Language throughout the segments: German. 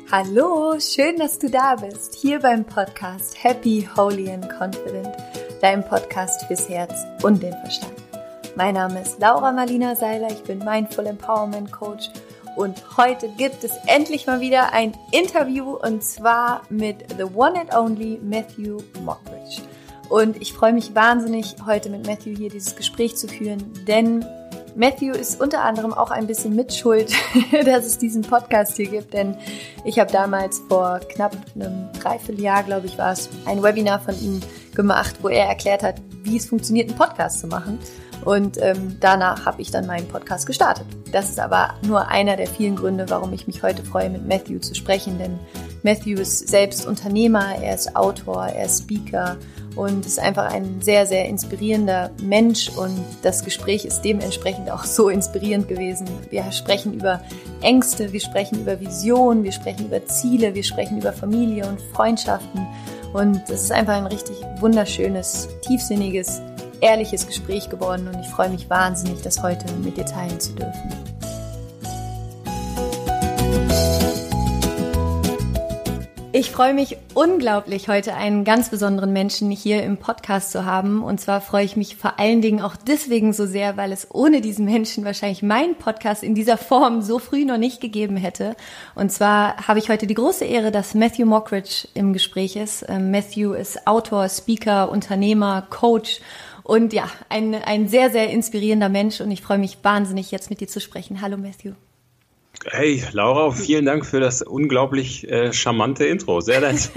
Hallo, schön, dass du da bist, hier beim Podcast Happy, Holy and Confident, deinem Podcast fürs Herz und den Verstand. Mein Name ist Laura Marlina Seiler, ich bin Mindful Empowerment Coach und heute gibt es endlich mal wieder ein Interview und zwar mit the one and only Matthew Mockridge. Und ich freue mich wahnsinnig, heute mit Matthew hier dieses Gespräch zu führen, denn Matthew ist unter anderem auch ein bisschen mitschuld, dass es diesen Podcast hier gibt, denn ich habe damals vor knapp einem Dreivierteljahr, glaube ich, war es, ein Webinar von ihm gemacht, wo er erklärt hat, wie es funktioniert, einen Podcast zu machen. Und danach habe ich dann meinen Podcast gestartet. Das ist aber nur einer der vielen Gründe, warum ich mich heute freue, mit Matthew zu sprechen, denn Matthew ist selbst Unternehmer, er ist Autor, er ist Speaker und ist einfach ein sehr, sehr inspirierender Mensch und das Gespräch ist dementsprechend auch so inspirierend gewesen. Wir sprechen über Ängste, wir sprechen über Visionen, wir sprechen über Ziele, wir sprechen über Familie und Freundschaften und es ist einfach ein richtig wunderschönes, tiefsinniges, ehrliches Gespräch geworden und ich freue mich wahnsinnig, das heute mit dir teilen zu dürfen. Ich freue mich unglaublich, heute einen ganz besonderen Menschen hier im Podcast zu haben. Und zwar freue ich mich vor allen Dingen auch deswegen so sehr, weil es ohne diesen Menschen wahrscheinlich meinen Podcast in dieser Form so früh noch nicht gegeben hätte. Und zwar habe ich heute die große Ehre, dass Matthew Mockridge im Gespräch ist. Matthew ist Autor, Speaker, Unternehmer, Coach und ja, ein sehr, sehr inspirierender Mensch. Und ich freue mich wahnsinnig, jetzt mit dir zu sprechen. Hallo Matthew. Hey Laura, vielen Dank für das unglaublich charmante Intro, sehr nett.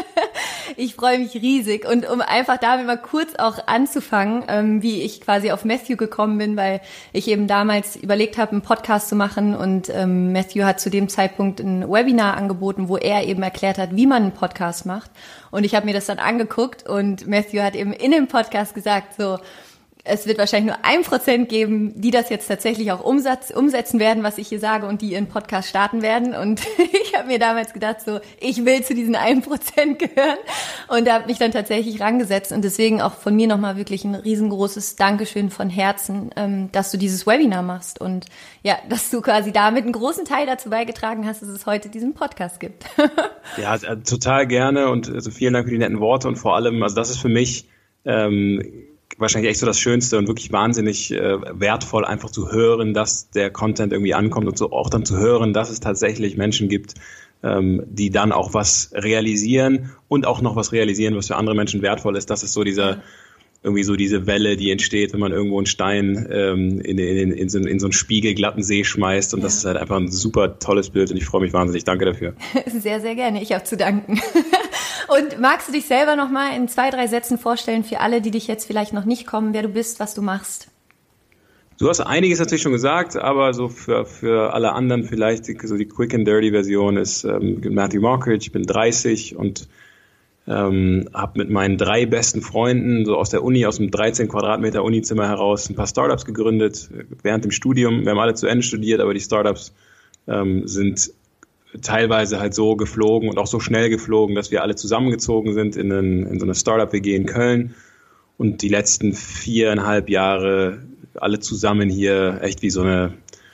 Ich freue mich riesig und um einfach damit mal kurz auch anzufangen, wie ich quasi auf Matthew gekommen bin, weil ich eben damals überlegt habe, einen Podcast zu machen und Matthew hat zu dem Zeitpunkt ein Webinar angeboten, wo er eben erklärt hat, wie man einen Podcast macht und ich habe mir das dann angeguckt und Matthew hat eben in dem Podcast gesagt, so, es wird wahrscheinlich nur 1% geben, die das jetzt tatsächlich auch umsetzen werden, was ich hier sage und die ihren Podcast starten werden. Und ich habe mir damals gedacht, so, ich will zu diesen 1% gehören und habe mich dann tatsächlich rangesetzt. Und deswegen auch von mir nochmal wirklich ein riesengroßes Dankeschön von Herzen, dass du dieses Webinar machst und ja, dass du quasi damit einen großen Teil dazu beigetragen hast, dass es heute diesen Podcast gibt. Ja, total gerne und also vielen Dank für die netten Worte und vor allem, also das ist für mich wahrscheinlich echt so das Schönste und wirklich wahnsinnig wertvoll, einfach zu hören, dass der Content irgendwie ankommt und so auch dann zu hören, dass es tatsächlich Menschen gibt, die dann auch was realisieren und auch noch was realisieren, was für andere Menschen wertvoll ist. Das ist so irgendwie so diese Welle, die entsteht, wenn man irgendwo einen Stein in so einen spiegelglatten See schmeißt und das ist halt einfach ein super tolles Bild und ich freue mich wahnsinnig. Danke dafür. Sehr, sehr gerne. Ich habe zu danken. Und magst du dich selber nochmal in 2-3 Sätzen vorstellen für alle, die dich jetzt vielleicht noch nicht kommen, wer du bist, was du machst? Du hast einiges natürlich schon gesagt, aber so für alle anderen vielleicht so die Quick and Dirty Version ist Matthew Mockridge, ich bin 30 und habe mit meinen 3 besten Freunden so aus der Uni, aus einem 13 Quadratmeter Unizimmer heraus ein paar Startups gegründet während dem Studium. Wir haben alle zu Ende studiert, aber die Startups sind teilweise halt so geflogen und auch so schnell geflogen, dass wir alle zusammengezogen sind in so eine Startup-WG in Köln und die letzten 4,5 Jahre alle zusammen hier echt wie so eine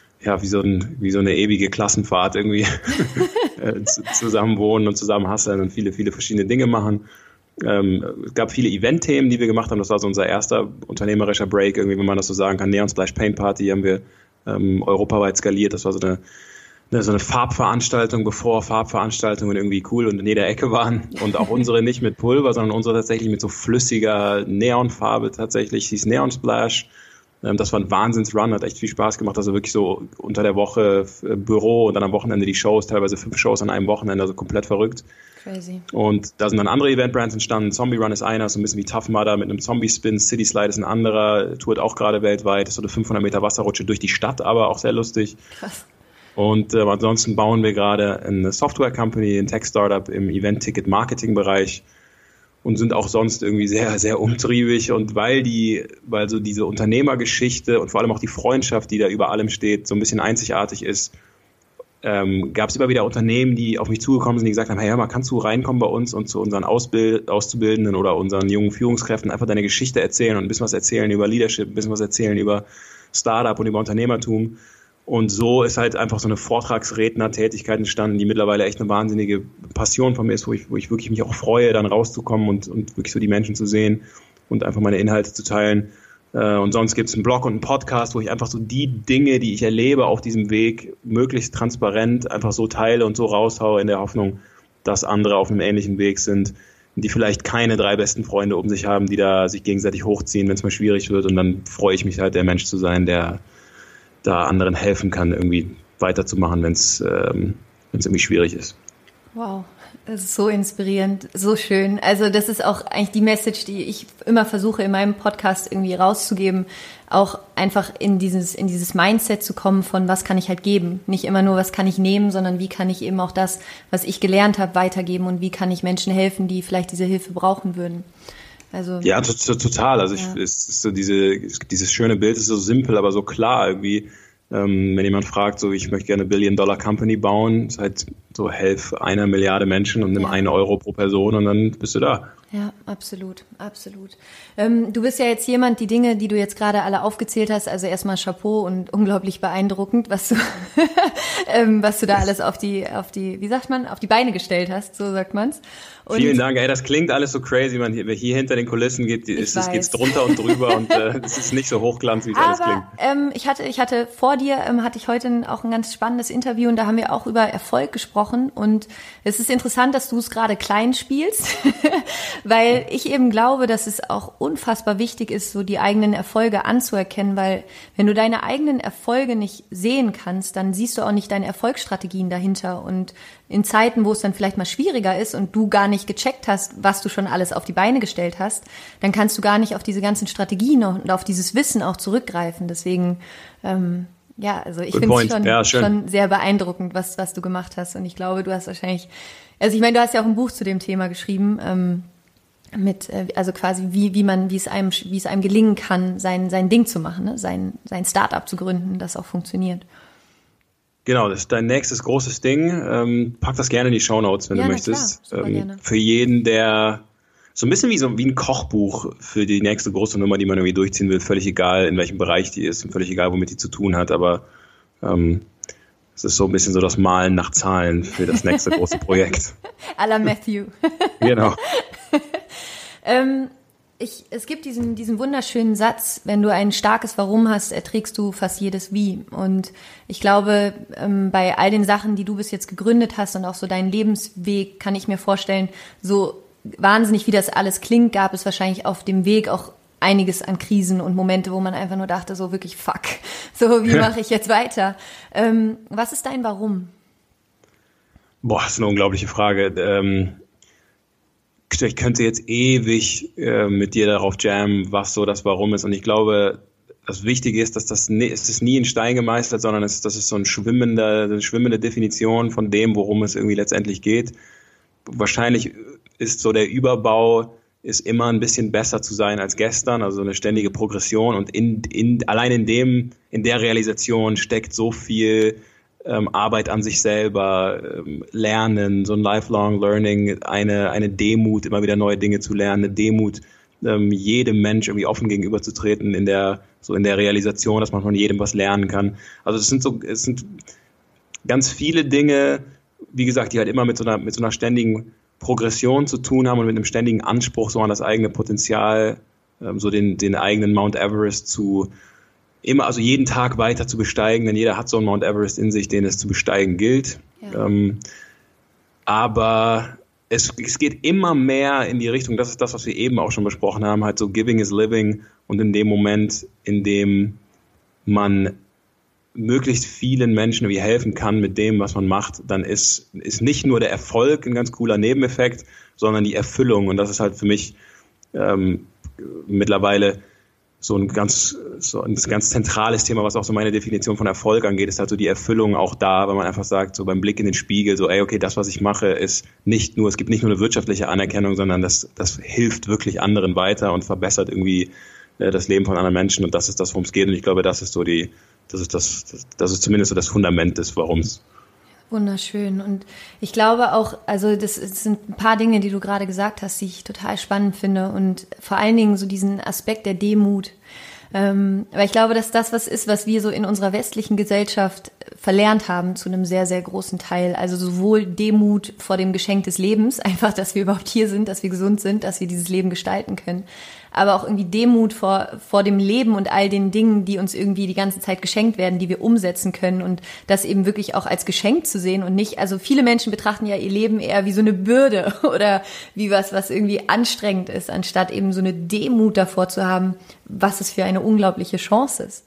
ewige Klassenfahrt irgendwie zusammen wohnen und zusammen hustlen und viele, viele verschiedene Dinge machen. Es gab viele Event-Themen, die wir gemacht haben. Das war so unser erster unternehmerischer Break, irgendwie, wenn man das so sagen kann. Neon Splash Paint Party haben wir europaweit skaliert. Das war so eine Farbveranstaltung, bevor Farbveranstaltungen irgendwie cool und in jeder Ecke waren. Und auch unsere nicht mit Pulver, sondern unsere tatsächlich mit so flüssiger Neonfarbe tatsächlich. Hieß Neon Splash. Das war ein Wahnsinns-Run, hat echt viel Spaß gemacht. Also wirklich so unter der Woche Büro und dann am Wochenende die Shows, teilweise 5 Shows an einem Wochenende, also komplett verrückt. Crazy. Und da sind dann andere Eventbrands entstanden. Zombie Run ist einer, so ein bisschen wie Tough Mudder mit einem Zombie-Spin. City Slide ist ein anderer, tourt auch gerade weltweit. Das ist so eine 500 Meter Wasserrutsche durch die Stadt, aber auch sehr lustig. Krass. Und ansonsten bauen wir gerade eine Software-Company, ein Tech-Startup im Event-Ticket-Marketing-Bereich und sind auch sonst irgendwie sehr, sehr umtriebig. Und weil so diese Unternehmergeschichte und vor allem auch die Freundschaft, die da über allem steht, so ein bisschen einzigartig ist, gab es immer wieder Unternehmen, die auf mich zugekommen sind, die gesagt haben, hey, hör mal, kannst du reinkommen bei uns und zu unseren Auszubildenden oder unseren jungen Führungskräften einfach deine Geschichte erzählen und ein bisschen was erzählen über Leadership, ein bisschen was erzählen über Startup und über Unternehmertum. Und so ist halt einfach so eine Vortragsredner-Tätigkeit entstanden, die mittlerweile echt eine wahnsinnige Passion von mir ist, wo ich wirklich mich auch freue, dann rauszukommen und wirklich so die Menschen zu sehen und einfach meine Inhalte zu teilen. Und sonst gibt es einen Blog und einen Podcast, wo ich einfach so die Dinge, die ich erlebe auf diesem Weg, möglichst transparent einfach so teile und so raushaue in der Hoffnung, dass andere auf einem ähnlichen Weg sind, die vielleicht keine 3 besten Freunde um sich haben, die da sich gegenseitig hochziehen, wenn es mal schwierig wird. Und dann freue ich mich halt, der Mensch zu sein, der da anderen helfen kann, irgendwie weiterzumachen, wenn es irgendwie schwierig ist. Wow, das ist so inspirierend, so schön. Also das ist auch eigentlich die Message, die ich immer versuche in meinem Podcast irgendwie rauszugeben, auch einfach in dieses Mindset zu kommen von was kann ich halt geben. Nicht immer nur was kann ich nehmen, sondern wie kann ich eben auch das, was ich gelernt habe, weitergeben und wie kann ich Menschen helfen, die vielleicht diese Hilfe brauchen würden. Also, ja, total. Also es ist so dieses schöne Bild ist so simpel, aber so klar irgendwie. Wenn jemand fragt, so ich möchte gerne eine Billion-Dollar-Company bauen, ist halt so helf 1 Milliarde Menschen und nimm 1 Euro pro Person und dann bist du da. Ja, absolut, absolut. Du bist ja jetzt jemand, die Dinge, die du jetzt gerade alle aufgezählt hast, also erstmal Chapeau und unglaublich beeindruckend, was du da alles auf die, wie sagt man, auf die Beine gestellt hast, so sagt man's. Und vielen Dank, das klingt alles so crazy, wer hier hinter den Kulissen geht, geht's drunter und drüber und es ist nicht so hochglanz, wie es alles klingt. Ich hatte vor dir, hatte ich heute auch ein ganz spannendes Interview und da haben wir auch über Erfolg gesprochen und es ist interessant, dass du es gerade klein spielst, weil ich eben glaube, dass es auch unfassbar wichtig ist, so die eigenen Erfolge anzuerkennen, weil wenn du deine eigenen Erfolge nicht sehen kannst, dann siehst du auch nicht deine Erfolgsstrategien dahinter und in Zeiten, wo es dann vielleicht mal schwieriger ist und du gar nicht gecheckt hast, was du schon alles auf die Beine gestellt hast, dann kannst du gar nicht auf diese ganzen Strategien und auf dieses Wissen auch zurückgreifen. Deswegen, also ich finde es schon sehr beeindruckend, was du gemacht hast. Und ich glaube, du hast wahrscheinlich, also ich meine, du hast ja auch ein Buch zu dem Thema geschrieben, also quasi wie es einem gelingen kann, sein Ding zu machen, ne? sein Startup zu gründen, das auch funktioniert. Genau, das ist dein nächstes großes Ding. Pack das gerne in die Shownotes, wenn du möchtest. Klar, gerne. Für jeden, der so ein bisschen wie ein Kochbuch für die nächste große Nummer, die man irgendwie durchziehen will, völlig egal, in welchem Bereich die ist und völlig egal, womit die zu tun hat, aber es ist so ein bisschen so das Malen nach Zahlen für das nächste große Projekt. À la Matthew. Genau. Es gibt diesen wunderschönen Satz, wenn du ein starkes Warum hast, erträgst du fast jedes Wie. Und ich glaube, bei all den Sachen, die du bis jetzt gegründet hast und auch so deinen Lebensweg, kann ich mir vorstellen, so wahnsinnig wie das alles klingt, gab es wahrscheinlich auf dem Weg auch einiges an Krisen und Momente, wo man einfach nur dachte, so wirklich fuck, so wie mache ich jetzt weiter? Was ist dein Warum? Boah, das ist eine unglaubliche Frage. Ich könnte jetzt ewig mit dir darauf jammen, was so das Warum ist. Und ich glaube, das Wichtige ist, dass es ist nie in Stein gemeißelt, sondern das ist so eine schwimmende Definition von dem, worum es irgendwie letztendlich geht. Wahrscheinlich ist so der Überbau ist immer ein bisschen besser zu sein als gestern, also eine ständige Progression. Und allein in der Realisation steckt so viel Arbeit an sich selber, Lernen, so ein Lifelong Learning, eine Demut, immer wieder neue Dinge zu lernen, eine Demut, jedem Mensch irgendwie offen gegenüberzutreten in der Realisation, dass man von jedem was lernen kann. Also es sind ganz viele Dinge, wie gesagt, die halt immer mit so einer ständigen Progression zu tun haben und mit einem ständigen Anspruch so an das eigene Potenzial, so den eigenen Mount Everest also jeden Tag weiter zu besteigen, denn jeder hat so einen Mount Everest in sich, den es zu besteigen gilt. Ja. Aber es geht immer mehr in die Richtung, das ist das, was wir eben auch schon besprochen haben, halt so Giving is Living, und in dem Moment, in dem man möglichst vielen Menschen irgendwie helfen kann mit dem, was man macht, dann ist nicht nur der Erfolg ein ganz cooler Nebeneffekt, sondern die Erfüllung. Und das ist halt für mich mittlerweile so ein ganz zentrales Thema, was auch so meine Definition von Erfolg angeht, ist halt so die Erfüllung auch da, wenn man einfach sagt, so beim Blick in den Spiegel, so okay, das, was ich mache, ist es gibt nicht nur eine wirtschaftliche Anerkennung, sondern das hilft wirklich anderen weiter und verbessert irgendwie das Leben von anderen Menschen, und das ist das, worum es geht. Und ich glaube, das ist zumindest so das Fundament des Warums. Wunderschön. Und ich glaube auch, also das sind ein paar Dinge, die du gerade gesagt hast, die ich total spannend finde, und vor allen Dingen so diesen Aspekt der Demut. Weil ich glaube, dass das was ist, was wir so in unserer westlichen Gesellschaft verlernt haben zu einem sehr, sehr großen Teil. Also sowohl Demut vor dem Geschenk des Lebens, einfach, dass wir überhaupt hier sind, dass wir gesund sind, dass wir dieses Leben gestalten können, aber auch irgendwie Demut vor dem Leben und all den Dingen, die uns irgendwie die ganze Zeit geschenkt werden, die wir umsetzen können und das eben wirklich auch als Geschenk zu sehen und nicht, also viele Menschen betrachten ja ihr Leben eher wie so eine Bürde oder wie was irgendwie anstrengend ist, anstatt eben so eine Demut davor zu haben, was es für eine unglaubliche Chance ist.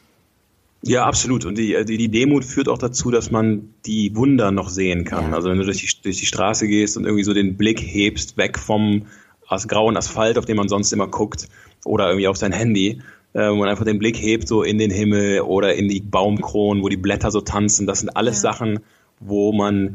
Ja, absolut. Und die Demut führt auch dazu, dass man die Wunder noch sehen kann. Ja. Also wenn du durch die Straße gehst und irgendwie so den Blick hebst, weg vom grauen Asphalt, auf den man sonst immer guckt, oder irgendwie auf sein Handy, und einfach den Blick hebt so in den Himmel oder in die Baumkronen, wo die Blätter so tanzen. Das sind alles Sachen, wo man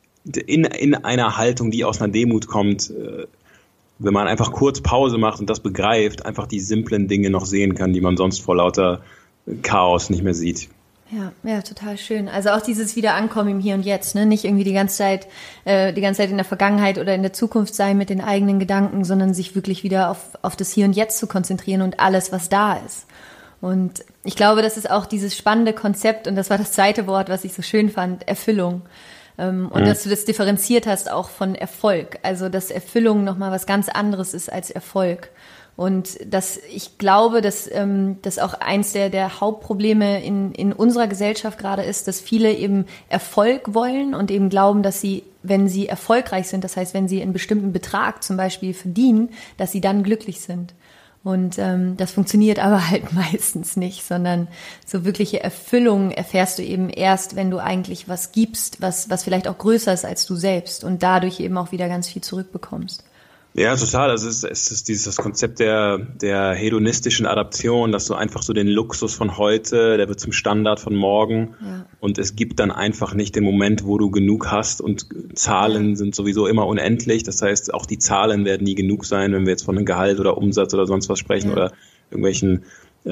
in einer Haltung, die aus einer Demut kommt, wenn man einfach kurz Pause macht und das begreift, einfach die simplen Dinge noch sehen kann, die man sonst vor lauter Chaos nicht mehr sieht. Ja, total schön. Also auch dieses Wiederankommen im Hier und Jetzt, ne? Nicht irgendwie die ganze Zeit in der Vergangenheit oder in der Zukunft sein mit den eigenen Gedanken, sondern sich wirklich wieder auf das Hier und Jetzt zu konzentrieren und alles, was da ist. Und ich glaube, das ist auch dieses spannende Konzept, und das war das zweite Wort, was ich so schön fand, Erfüllung. Und dass du das differenziert hast auch von Erfolg. Also, dass Erfüllung nochmal was ganz anderes ist als Erfolg. Und ich glaube, dass auch eins der Hauptprobleme in unserer Gesellschaft gerade ist, dass viele eben Erfolg wollen und eben glauben, dass sie, wenn sie erfolgreich sind, das heißt, wenn sie einen bestimmten Betrag zum Beispiel verdienen, dass sie dann glücklich sind. Und das funktioniert aber halt meistens nicht, sondern so wirkliche Erfüllung erfährst du eben erst, wenn du eigentlich was gibst, was vielleicht auch größer ist als du selbst und dadurch eben auch wieder ganz viel zurückbekommst. Ja, total. Also es ist das Konzept der hedonistischen Adaption, dass du einfach so den Luxus von heute, der wird zum Standard von morgen. Ja. Und es gibt dann einfach nicht den Moment, wo du genug hast, und Zahlen sind sowieso immer unendlich. Das heißt, auch die Zahlen werden nie genug sein, wenn wir jetzt von einem Gehalt oder Umsatz oder sonst was sprechen oder irgendwelchen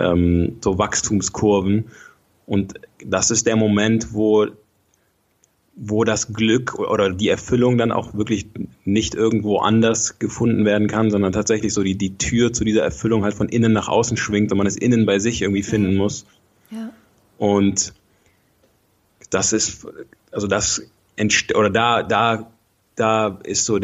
so Wachstumskurven. Und das ist der Moment, wo das Glück oder die Erfüllung dann auch wirklich nicht irgendwo anders gefunden werden kann, sondern tatsächlich so die Tür zu dieser Erfüllung halt von innen nach außen schwingt und man es innen bei sich irgendwie finden muss. Ja. Und das ist, also das oder da ist so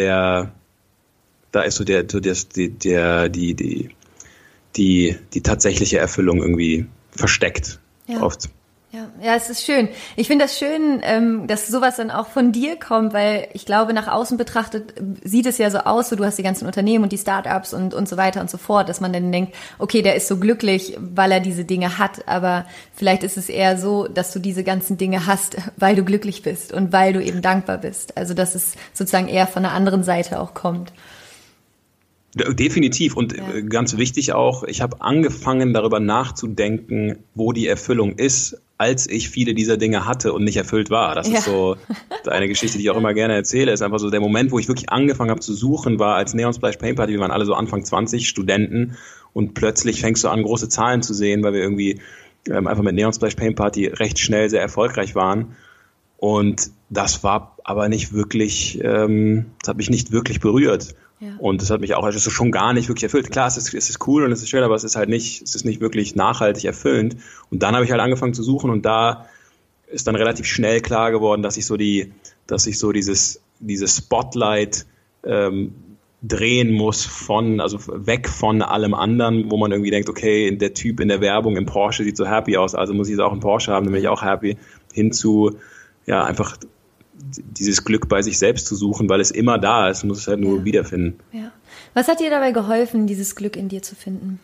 die tatsächliche Erfüllung irgendwie versteckt oft. Ja, es ist schön. Ich finde das schön, dass sowas dann auch von dir kommt, weil ich glaube, nach außen betrachtet sieht es ja so aus, so du hast die ganzen Unternehmen und die Startups und so weiter und so fort, dass man dann denkt, okay, der ist so glücklich, weil er diese Dinge hat, aber vielleicht ist es eher so, dass du diese ganzen Dinge hast, weil du glücklich bist und weil du eben dankbar bist. Also dass es sozusagen eher von einer anderen Seite auch kommt. Definitiv. Und ganz wichtig auch, ich habe angefangen, darüber nachzudenken, wo die Erfüllung ist, als ich viele dieser Dinge hatte und nicht erfüllt war. Das ist so eine Geschichte, die ich auch immer gerne erzähle. Ist einfach so der Moment, wo ich wirklich angefangen habe zu suchen, war als Neon Splash Paint Party. Wir waren alle so Anfang 20 Studenten und plötzlich fängst du an, große Zahlen zu sehen, weil wir irgendwie einfach mit Neon Splash Paint Party recht schnell sehr erfolgreich waren. Und das war aber nicht wirklich, das hat mich nicht wirklich berührt. Ja. Und das hat mich auch also schon gar nicht wirklich erfüllt. Klar, es ist cool und es ist schön, aber es ist nicht wirklich nachhaltig erfüllend. Und dann habe ich halt angefangen zu suchen und da ist dann relativ schnell klar geworden, dass ich so dieses Spotlight drehen muss also weg von allem anderen, wo man irgendwie denkt, okay, der Typ in der Werbung im Porsche sieht so happy aus, also muss ich jetzt auch einen Porsche haben, dann bin ich auch happy, hinzu, einfach dieses Glück bei sich selbst zu suchen, weil es immer da ist, muss es halt nur wiederfinden. Ja. Was hat dir dabei geholfen, dieses Glück in dir zu finden?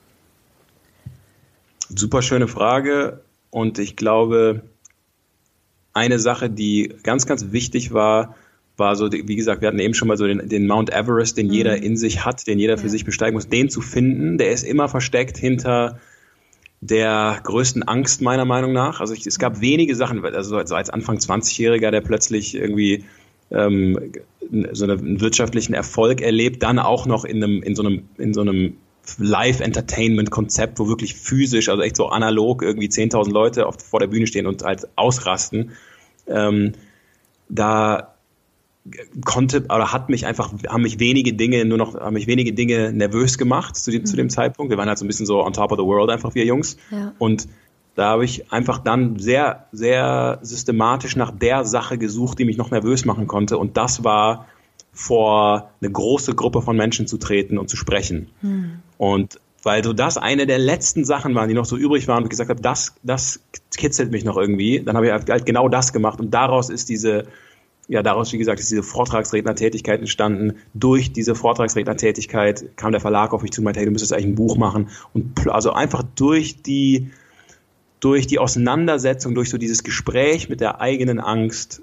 Super schöne Frage, und ich glaube, eine Sache, die ganz, ganz wichtig war so, wie gesagt, wir hatten eben schon mal so den Mount Everest, den jeder in sich hat, den jeder für sich besteigen muss, den zu finden, der ist immer versteckt hinter der größten Angst meiner Meinung nach. Also es gab wenige Sachen, also als Anfang 20-Jähriger, der plötzlich irgendwie so einen wirtschaftlichen Erfolg erlebt, dann auch noch in so einem Live-Entertainment-Konzept, wo wirklich physisch, also echt so analog irgendwie 10.000 Leute vor der Bühne stehen und halt ausrasten. Da haben mich wenige Dinge nervös gemacht zu dem Zeitpunkt. Wir waren halt so ein bisschen so on top of the world, einfach wir Jungs. Ja. Und da habe ich einfach dann sehr, sehr systematisch nach der Sache gesucht, die mich noch nervös machen konnte. Und das war, vor eine große Gruppe von Menschen zu treten und zu sprechen. Und weil so das eine der letzten Sachen waren, die noch so übrig waren, und ich gesagt habe, das kitzelt mich noch irgendwie, dann habe ich halt genau das gemacht. Und daraus, wie gesagt, ist diese Vortragsrednertätigkeit entstanden. Durch diese Vortragsrednertätigkeit kam der Verlag auf mich zu und meinte, hey, du müsstest eigentlich ein Buch machen. Und also einfach durch die Auseinandersetzung, durch so dieses Gespräch mit der eigenen Angst,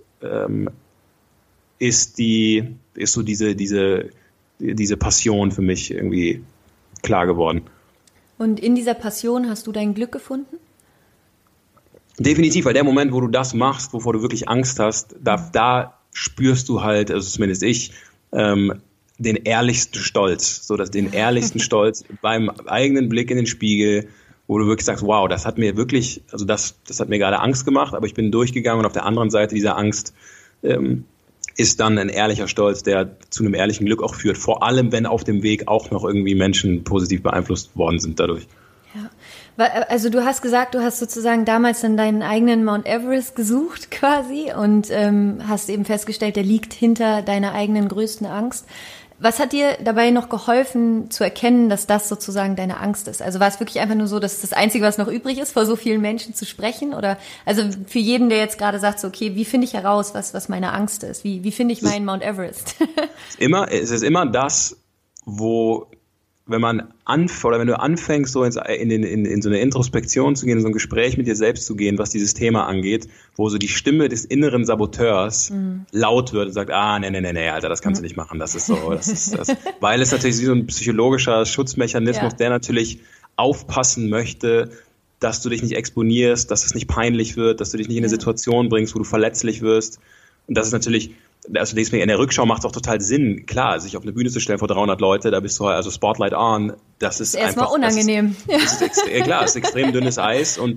ist so diese Passion für mich irgendwie klar geworden. Und in dieser Passion hast du dein Glück gefunden? Definitiv, weil der Moment, wo du das machst, wovor du wirklich Angst hast, da spürst du halt, also zumindest ich, den ehrlichsten Stolz, den ehrlichsten Stolz beim eigenen Blick in den Spiegel, wo du wirklich sagst, wow, das hat mir wirklich, also das hat mir gerade Angst gemacht, aber ich bin durchgegangen und auf der anderen Seite dieser Angst ist dann ein ehrlicher Stolz, der zu einem ehrlichen Glück auch führt. Vor allem, wenn auf dem Weg auch noch irgendwie Menschen positiv beeinflusst worden sind dadurch. Ja, also du hast gesagt, du hast sozusagen damals dann deinen eigenen Mount Everest gesucht quasi und hast eben festgestellt, der liegt hinter deiner eigenen größten Angst. Was hat dir dabei noch geholfen zu erkennen, dass das sozusagen deine Angst ist? Also war es wirklich einfach nur so, dass das Einzige, was noch übrig ist, vor so vielen Menschen zu sprechen? Oder also für jeden, der jetzt gerade sagt, so, okay, wie finde ich heraus, was meine Angst ist? Wie finde ich meinen Mount Everest? Es ist immer das, wenn du anfängst, so in so eine Introspektion zu gehen, in so ein Gespräch mit dir selbst zu gehen, was dieses Thema angeht, wo so die Stimme des inneren Saboteurs laut wird und sagt, nee, Alter, das kannst du nicht machen, das ist so, weil es natürlich so ein psychologischer Schutzmechanismus, der natürlich aufpassen möchte, dass du dich nicht exponierst, dass es nicht peinlich wird, dass du dich nicht in eine Situation bringst, wo du verletzlich wirst. Und das ist natürlich, also deswegen in der Rückschau macht es auch total Sinn, klar, sich auf eine Bühne zu stellen vor 300 Leute, da bist du halt, also Spotlight on, das ist erstmal einfach unangenehm. Das ist extrem dünnes Eis und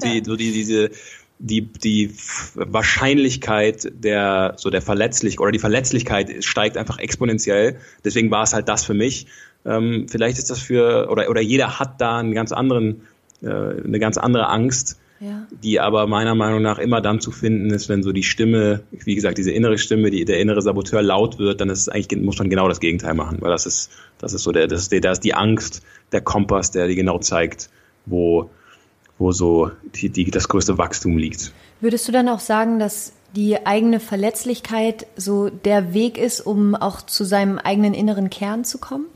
die Wahrscheinlichkeit der Verletzlichkeit oder die Verletzlichkeit steigt einfach exponentiell. Deswegen war es halt das für mich. Vielleicht ist das oder jeder hat da eine ganz andere Angst. Ja. Die aber meiner Meinung nach immer dann zu finden ist, wenn so die Stimme, wie gesagt, diese innere Stimme, der innere Saboteur laut wird, dann ist es eigentlich, muss man genau das Gegenteil machen, weil das ist die Angst, der Kompass, der dir genau zeigt, wo so das größte Wachstum liegt. Würdest du dann auch sagen, dass die eigene Verletzlichkeit so der Weg ist, um auch zu seinem eigenen inneren Kern zu kommen?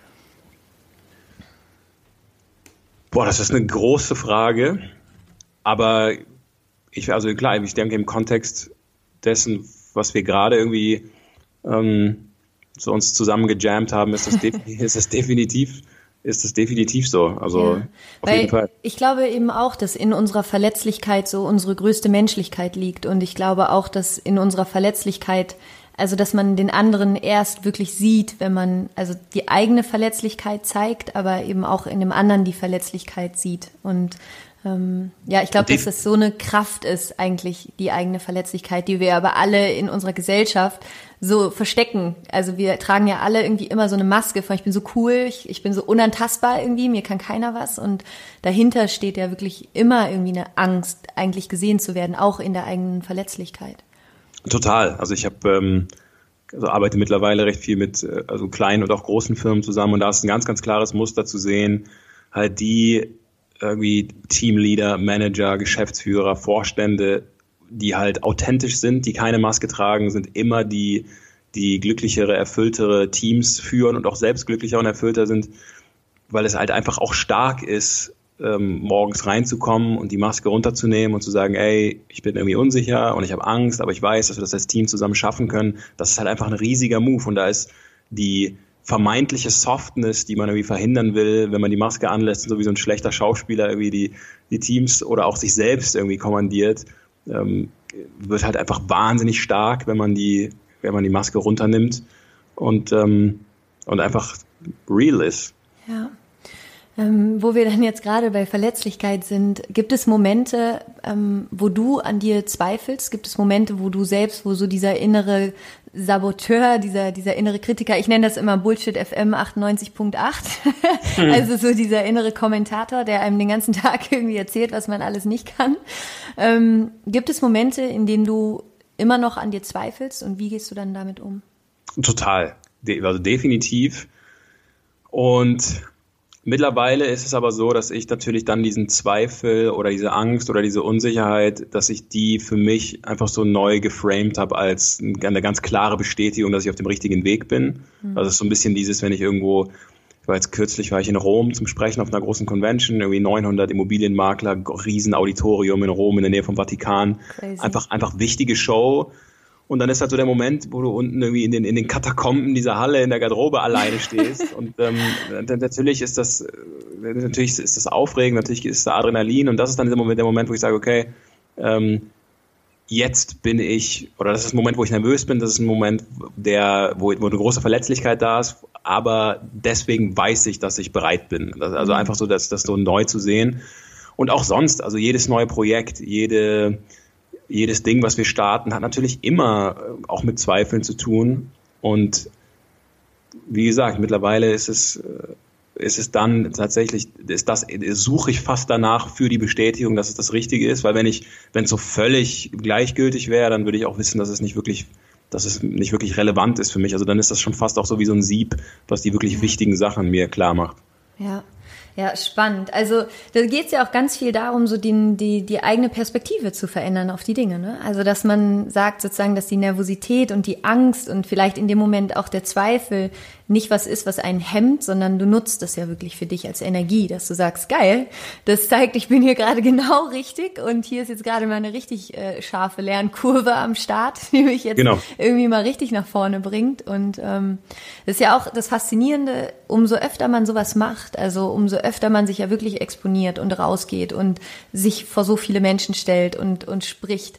Das ist eine große Frage. Aber ich denke im Kontext dessen, was wir gerade irgendwie so uns zusammen gejammt haben, ist das definitiv so. Also auf jeden Fall. Ich glaube eben auch, dass in unserer Verletzlichkeit so unsere größte Menschlichkeit liegt. Und ich glaube auch, dass in unserer Verletzlichkeit, also dass man den anderen erst wirklich sieht, wenn man also die eigene Verletzlichkeit zeigt, aber eben auch in dem anderen die Verletzlichkeit sieht. Und ich glaube, dass das so eine Kraft ist, eigentlich die eigene Verletzlichkeit, die wir aber alle in unserer Gesellschaft so verstecken. Also wir tragen ja alle irgendwie immer so eine Maske von ich bin so cool, ich bin so unantastbar irgendwie, mir kann keiner was. Und dahinter steht ja wirklich immer irgendwie eine Angst, eigentlich gesehen zu werden, auch in der eigenen Verletzlichkeit. Total. Also ich arbeite mittlerweile recht viel mit also kleinen und auch großen Firmen zusammen und da ist ein ganz, ganz klares Muster zu sehen, halt die irgendwie Teamleader, Manager, Geschäftsführer, Vorstände, die halt authentisch sind, die keine Maske tragen, sind immer die glücklichere, erfülltere Teams führen und auch selbst glücklicher und erfüllter sind, weil es halt einfach auch stark ist, morgens reinzukommen und die Maske runterzunehmen und zu sagen, ey, ich bin irgendwie unsicher und ich habe Angst, aber ich weiß, dass wir das als Team zusammen schaffen können. Das ist halt einfach ein riesiger Move und da ist die vermeintliche Softness, die man irgendwie verhindern will, wenn man die Maske anlässt und so wie so ein schlechter Schauspieler irgendwie die Teams oder auch sich selbst irgendwie kommandiert, wird halt einfach wahnsinnig stark, wenn man die Maske runternimmt und einfach real ist. Ja. Wo wir dann jetzt gerade bei Verletzlichkeit sind, gibt es Momente, wo du an dir zweifelst? Gibt es Momente, wo du selbst, wo so dieser innere Saboteur, dieser innere Kritiker, ich nenne das immer Bullshit FM 98.8, also so dieser innere Kommentator, der einem den ganzen Tag irgendwie erzählt, was man alles nicht kann. Gibt es Momente, in denen du immer noch an dir zweifelst und wie gehst du dann damit um? Total, also definitiv. Und mittlerweile ist es aber so, dass ich natürlich dann diesen Zweifel oder diese Angst oder diese Unsicherheit, dass ich die für mich einfach so neu geframed habe als eine ganz klare Bestätigung, dass ich auf dem richtigen Weg bin. Also es ist so ein bisschen dieses, wenn ich irgendwo, kürzlich war ich in Rom zum Sprechen auf einer großen Convention, irgendwie 900 Immobilienmakler, riesen Auditorium in Rom in der Nähe vom Vatikan. Crazy. Einfach wichtige Show. Und dann ist halt so der Moment, wo du unten irgendwie in den Katakomben dieser Halle in der Garderobe alleine stehst. Und natürlich ist das aufregend, natürlich ist da Adrenalin. Und das ist dann der Moment, wo ich sage, okay, jetzt bin ich, oder das ist ein Moment, wo ich nervös bin, das ist ein Moment, wo eine große Verletzlichkeit da ist, aber deswegen weiß ich, dass ich bereit bin. Also einfach so, das so neu zu sehen. Und auch sonst, also jedes neue Projekt, jedes Ding, was wir starten, hat natürlich immer auch mit Zweifeln zu tun. Und wie gesagt, mittlerweile ist es dann tatsächlich, suche ich fast danach für die Bestätigung, dass es das Richtige ist, weil wenn es so völlig gleichgültig wäre, dann würde ich auch wissen, dass es nicht wirklich relevant ist für mich. Also dann ist das schon fast auch so wie so ein Sieb, was die wirklich wichtigen Sachen mir klar macht. Ja, spannend. Also da geht es ja auch ganz viel darum, so die eigene Perspektive zu verändern auf die Dinge, ne? Also dass man sagt sozusagen, dass die Nervosität und die Angst und vielleicht in dem Moment auch der Zweifel nicht was ist, was einen hemmt, sondern du nutzt das ja wirklich für dich als Energie, dass du sagst, geil, das zeigt, ich bin hier gerade genau richtig und hier ist jetzt gerade mal eine richtig scharfe Lernkurve am Start, die mich jetzt irgendwie mal richtig nach vorne bringt. Und das ist ja auch das Faszinierende, umso öfter man sowas macht, also umso öfter man sich ja wirklich exponiert und rausgeht und sich vor so viele Menschen stellt und spricht.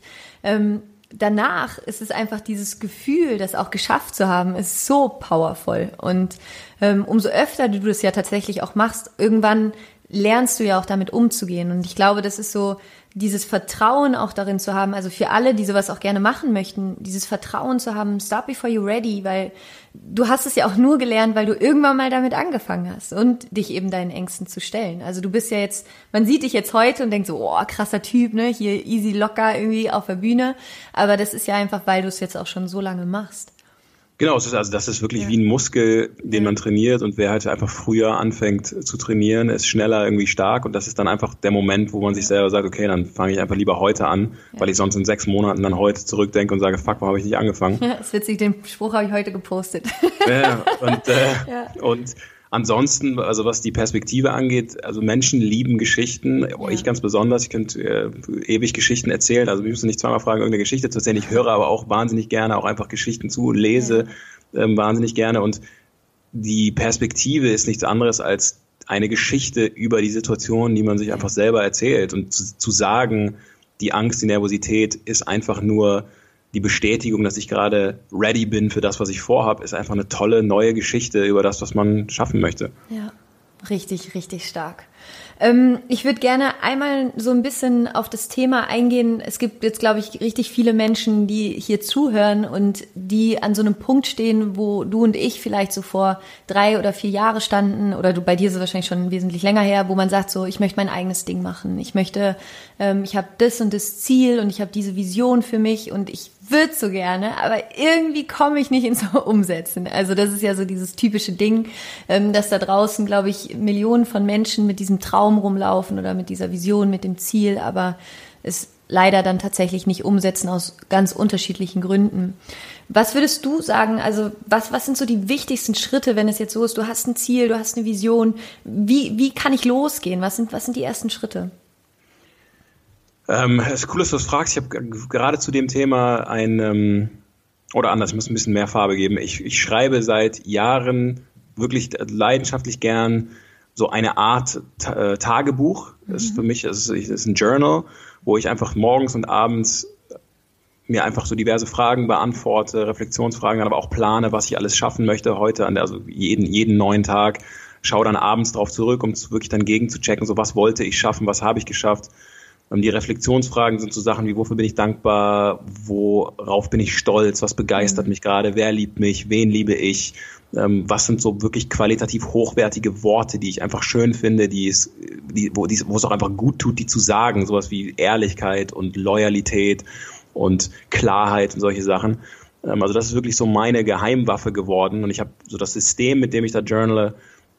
Danach ist es einfach dieses Gefühl, das auch geschafft zu haben, ist so powerful. Und umso öfter du das ja tatsächlich auch machst, irgendwann lernst du ja auch damit umzugehen. Und ich glaube, das ist so dieses Vertrauen auch darin zu haben, also für alle, die sowas auch gerne machen möchten, dieses Vertrauen zu haben, start before you're ready, weil du hast es ja auch nur gelernt, weil du irgendwann mal damit angefangen hast und dich eben deinen Ängsten zu stellen. Also du bist ja jetzt, man sieht dich jetzt heute und denkt so, oh, krasser Typ, ne, hier easy locker irgendwie auf der Bühne, aber das ist ja einfach, weil du es jetzt auch schon so lange machst. Genau, das ist wirklich wie ein Muskel, den man trainiert, und wer halt einfach früher anfängt zu trainieren, ist schneller irgendwie stark, und das ist dann einfach der Moment, wo man sich selber sagt, okay, dann fange ich einfach lieber heute an, weil ich sonst in 6 Monaten dann heute zurückdenke und sage, fuck, warum habe ich nicht angefangen? Ja, ist witzig, den Spruch habe ich heute gepostet. Und ansonsten, also was die Perspektive angeht, also Menschen lieben Geschichten, ich ganz besonders, ich könnte ewig Geschichten erzählen, also wir müssen nicht zweimal fragen, irgendeine Geschichte zu erzählen, ich höre aber auch wahnsinnig gerne auch einfach Geschichten zu und lese wahnsinnig gerne, und die Perspektive ist nichts anderes als eine Geschichte über die Situation, die man sich einfach selber erzählt, und zu sagen, die Angst, die Nervosität ist einfach nur die Bestätigung, dass ich gerade ready bin für das, was ich vorhabe, ist einfach eine tolle neue Geschichte über das, was man schaffen möchte. Ja, richtig, richtig stark. Ich würde gerne einmal so ein bisschen auf das Thema eingehen. Es gibt jetzt, glaube ich, richtig viele Menschen, die hier zuhören und die an so einem Punkt stehen, wo du und ich vielleicht so vor 3 oder 4 Jahre standen, oder bei dir ist es wahrscheinlich schon wesentlich länger her, wo man sagt so, ich möchte mein eigenes Ding machen. Ich habe das und das Ziel und ich habe diese Vision für mich und ich würde so gerne, aber irgendwie komme ich nicht ins Umsetzen. Also das ist ja so dieses typische Ding, dass da draußen, glaube ich, Millionen von Menschen mit diesem Traum rumlaufen oder mit dieser Vision, mit dem Ziel, aber es leider dann tatsächlich nicht umsetzen aus ganz unterschiedlichen Gründen. Was würdest du sagen, also was sind so die wichtigsten Schritte, wenn es jetzt so ist, du hast ein Ziel, du hast eine Vision, wie kann ich losgehen? Was sind die ersten Schritte? Es ist cool, dass du das fragst. Ich habe gerade zu dem Thema oder anders, ich muss ein bisschen mehr Farbe geben. Ich schreibe seit Jahren wirklich leidenschaftlich gern so eine Art Tagebuch. Das ist für mich, das ist ein Journal, wo ich einfach morgens und abends mir einfach so diverse Fragen beantworte, Reflexionsfragen, aber auch plane, was ich alles schaffen möchte heute, also jeden neuen Tag. schaue dann abends drauf zurück, um wirklich dann gegen zu checken, so was wollte ich schaffen, was habe ich geschafft. Die Reflexionsfragen sind so Sachen wie, wofür bin ich dankbar, worauf bin ich stolz, was begeistert mich gerade, wer liebt mich, wen liebe ich, was sind so wirklich qualitativ hochwertige Worte, die ich einfach schön finde, wo es auch einfach gut tut, die zu sagen, sowas wie Ehrlichkeit und Loyalität und Klarheit und solche Sachen. Also das ist wirklich so meine Geheimwaffe geworden und ich habe so das System, mit dem ich da journale,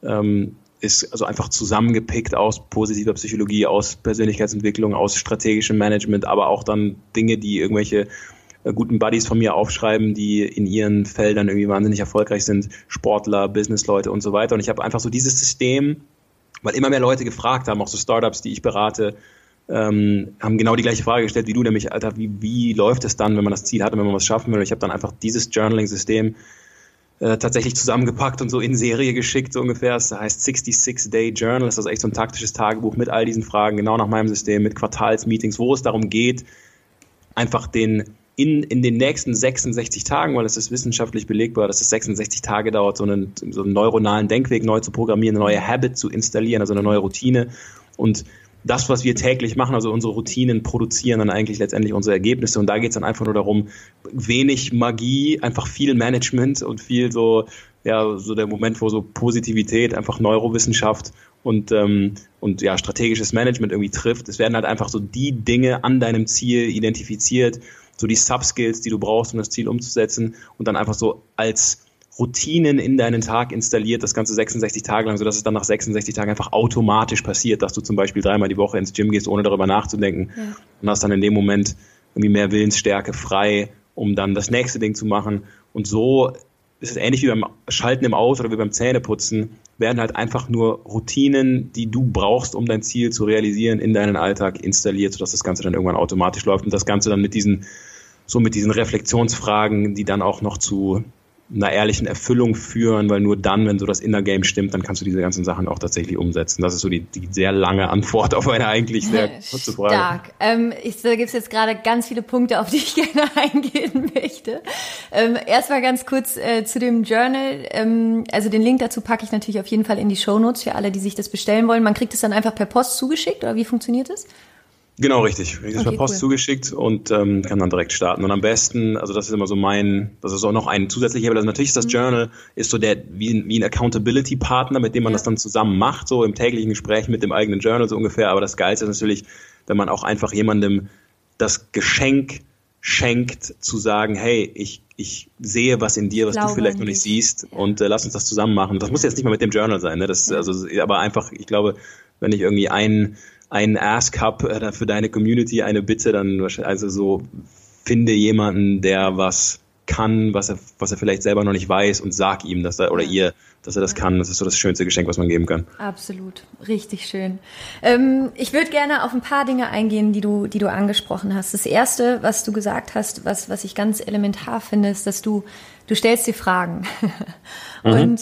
ist also einfach zusammengepickt aus positiver Psychologie, aus Persönlichkeitsentwicklung, aus strategischem Management, aber auch dann Dinge, die irgendwelche guten Buddies von mir aufschreiben, die in ihren Feldern irgendwie wahnsinnig erfolgreich sind, Sportler, Businessleute und so weiter. Und ich habe einfach so dieses System, weil immer mehr Leute gefragt haben, auch so Startups, die ich berate, haben genau die gleiche Frage gestellt wie du, nämlich, Alter, wie läuft es dann, wenn man das Ziel hat und wenn man was schaffen will? Und ich habe dann einfach dieses Journaling-System tatsächlich zusammengepackt und so in Serie geschickt, so ungefähr. Das heißt 66-Day Journal, das ist also echt so ein taktisches Tagebuch mit all diesen Fragen, genau nach meinem System, mit Quartalsmeetings, wo es darum geht, einfach in den nächsten 66 Tagen, weil es ist wissenschaftlich belegbar, dass es 66 Tage dauert, so einen neuronalen Denkweg neu zu programmieren, eine neue Habit zu installieren, also eine neue Routine. Und das, was wir täglich machen, also unsere Routinen produzieren dann eigentlich letztendlich unsere Ergebnisse und da geht es dann einfach nur darum, wenig Magie, einfach viel Management und viel so der Moment, wo so Positivität, einfach Neurowissenschaft und strategisches Management irgendwie trifft. Es werden halt einfach so die Dinge an deinem Ziel identifiziert, so die Subskills, die du brauchst, um das Ziel umzusetzen und dann einfach so als Routinen in deinen Tag installiert, das Ganze 66 Tage lang, sodass es dann nach 66 Tagen einfach automatisch passiert, dass du zum Beispiel 3-mal die Woche ins Gym gehst, ohne darüber nachzudenken und hast dann in dem Moment irgendwie mehr Willensstärke frei, um dann das nächste Ding zu machen. Und so ist es ähnlich wie beim Schalten im Auto oder wie beim Zähneputzen, werden halt einfach nur Routinen, die du brauchst, um dein Ziel zu realisieren, in deinen Alltag installiert, sodass das Ganze dann irgendwann automatisch läuft und das Ganze dann mit diesen Reflexionsfragen, die dann auch noch zu einer ehrlichen Erfüllung führen, weil nur dann, wenn so das Inner Game stimmt, dann kannst du diese ganzen Sachen auch tatsächlich umsetzen. Das ist so die sehr lange Antwort auf eine eigentlich sehr kurze Frage. Stark. Da gibt es jetzt gerade ganz viele Punkte, auf die ich gerne eingehen möchte. Erstmal ganz kurz zu dem Journal. Also den Link dazu packe ich natürlich auf jeden Fall in die Shownotes für alle, die sich das bestellen wollen. Man kriegt es dann einfach per Post zugeschickt oder wie funktioniert das? Genau, richtig. Ich kriege das per Post zugeschickt und kann dann direkt starten. Und am besten, also das ist immer so das ist auch noch ein zusätzlicher, also natürlich ist das Journal, ist so wie ein Accountability-Partner, mit dem man das dann zusammen macht, so im täglichen Gespräch mit dem eigenen Journal so ungefähr. Aber das Geilste ist natürlich, wenn man auch einfach jemandem das Geschenk schenkt, zu sagen, hey, ich sehe was in dir, was du vielleicht noch nicht siehst und lass uns das zusammen machen. Das muss jetzt nicht mal mit dem Journal sein, ne? Aber einfach, ich glaube, wenn ich irgendwie einen Ask Hub für deine Community, eine Bitte, dann also so finde jemanden, der was kann, was er vielleicht selber noch nicht weiß und sag ihm, dass er das kann. Das ist so das schönste Geschenk, was man geben kann. Absolut. Richtig schön. Ich würde gerne auf ein paar Dinge eingehen, die du angesprochen hast. Das erste, was du gesagt hast, was ich ganz elementar finde, ist, dass du stellst dir Fragen. Und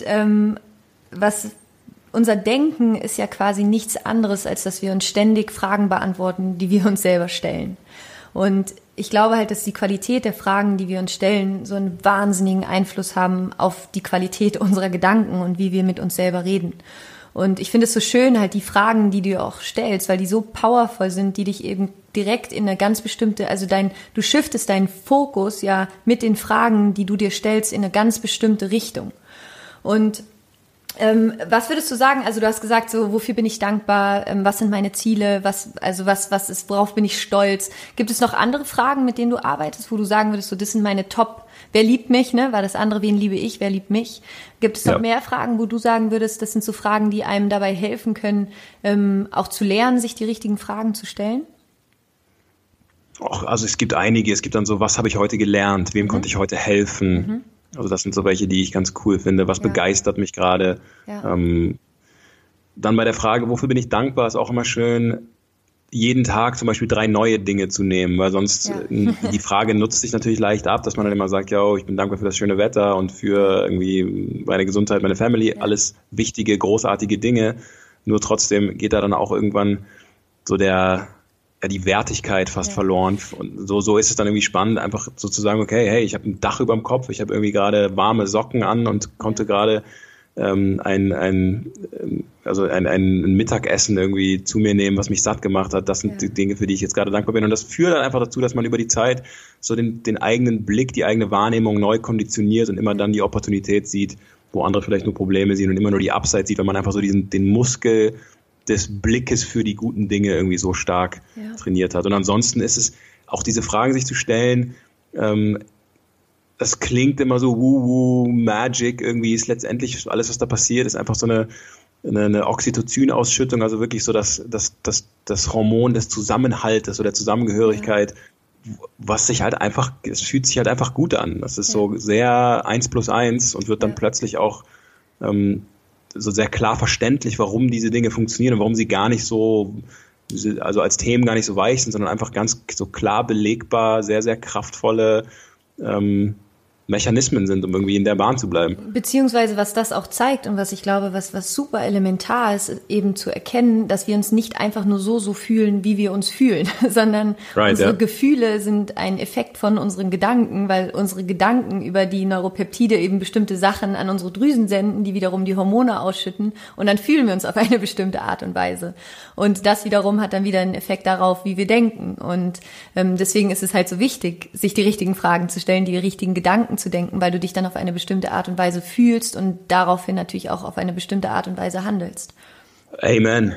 unser Denken ist ja quasi nichts anderes, als dass wir uns ständig Fragen beantworten, die wir uns selber stellen. Und ich glaube halt, dass die Qualität der Fragen, die wir uns stellen, so einen wahnsinnigen Einfluss haben auf die Qualität unserer Gedanken und wie wir mit uns selber reden. Und ich finde es so schön, halt die Fragen, die du auch stellst, weil die so powerful sind, die dich eben direkt in eine ganz bestimmte, also du shiftest deinen Fokus ja mit den Fragen, die du dir stellst, in eine ganz bestimmte Richtung. Und was würdest du sagen? Also du hast gesagt, so wofür bin ich dankbar? Was sind meine Ziele? Worauf bin ich stolz? Gibt es noch andere Fragen, mit denen du arbeitest, wo du sagen würdest, so das sind meine Top? Wer liebt mich? Ne, war das andere? Wen liebe ich? Wer liebt mich? Gibt es noch mehr Fragen, wo du sagen würdest, das sind so Fragen, die einem dabei helfen können, auch zu lernen, sich die richtigen Fragen zu stellen? Also es gibt einige. Es gibt dann so, was habe ich heute gelernt? Wem konnte ich heute helfen? Also das sind so welche, die ich ganz cool finde. Was begeistert mich gerade? Ja. Dann bei der Frage, wofür bin ich dankbar, ist auch immer schön, jeden Tag zum Beispiel 3 neue Dinge zu nehmen, weil sonst die Frage nutzt sich natürlich leicht ab, dass man dann immer sagt, ich bin dankbar für das schöne Wetter und für irgendwie meine Gesundheit, meine Family, alles wichtige, großartige Dinge. Nur trotzdem geht da dann auch irgendwann so die Wertigkeit fast verloren. Und so ist es dann irgendwie spannend, einfach so zu sagen, okay, hey, ich habe ein Dach über dem Kopf, ich habe irgendwie gerade warme Socken an und konnte gerade ein Mittagessen irgendwie zu mir nehmen, was mich satt gemacht hat. Das sind die Dinge, für die ich jetzt gerade dankbar bin. Und das führt dann einfach dazu, dass man über die Zeit so den eigenen Blick, die eigene Wahrnehmung neu konditioniert und immer dann die Opportunität sieht, wo andere vielleicht nur Probleme sehen und immer nur die Upside sieht, weil man einfach so den Muskel des Blickes für die guten Dinge irgendwie so stark trainiert hat. Und ansonsten ist es auch diese Fragen sich zu stellen, das klingt immer so Magic, irgendwie ist letztendlich alles, was da passiert, ist einfach so eine Oxytocin-Ausschüttung, also wirklich so das Hormon des Zusammenhaltes oder der Zusammengehörigkeit, was sich halt einfach, es fühlt sich halt einfach gut an. Das ist so sehr 1+1 und wird dann plötzlich auch so sehr klar verständlich, warum diese Dinge funktionieren und warum sie gar nicht so, also als Themen gar nicht so weich sind, sondern einfach ganz so klar belegbar, sehr, sehr kraftvolle Mechanismen sind, um irgendwie in der Bahn zu bleiben. Beziehungsweise was das auch zeigt und was ich glaube, was super elementar ist, eben zu erkennen, dass wir uns nicht einfach nur so fühlen, wie wir uns fühlen, sondern unsere Gefühle sind ein Effekt von unseren Gedanken, weil unsere Gedanken über die Neuropeptide eben bestimmte Sachen an unsere Drüsen senden, die wiederum die Hormone ausschütten und dann fühlen wir uns auf eine bestimmte Art und Weise. Und das wiederum hat dann wieder einen Effekt darauf, wie wir denken. Und deswegen ist es halt so wichtig, sich die richtigen Fragen zu stellen, die richtigen Gedanken zu denken, weil du dich dann auf eine bestimmte Art und Weise fühlst und daraufhin natürlich auch auf eine bestimmte Art und Weise handelst. Amen.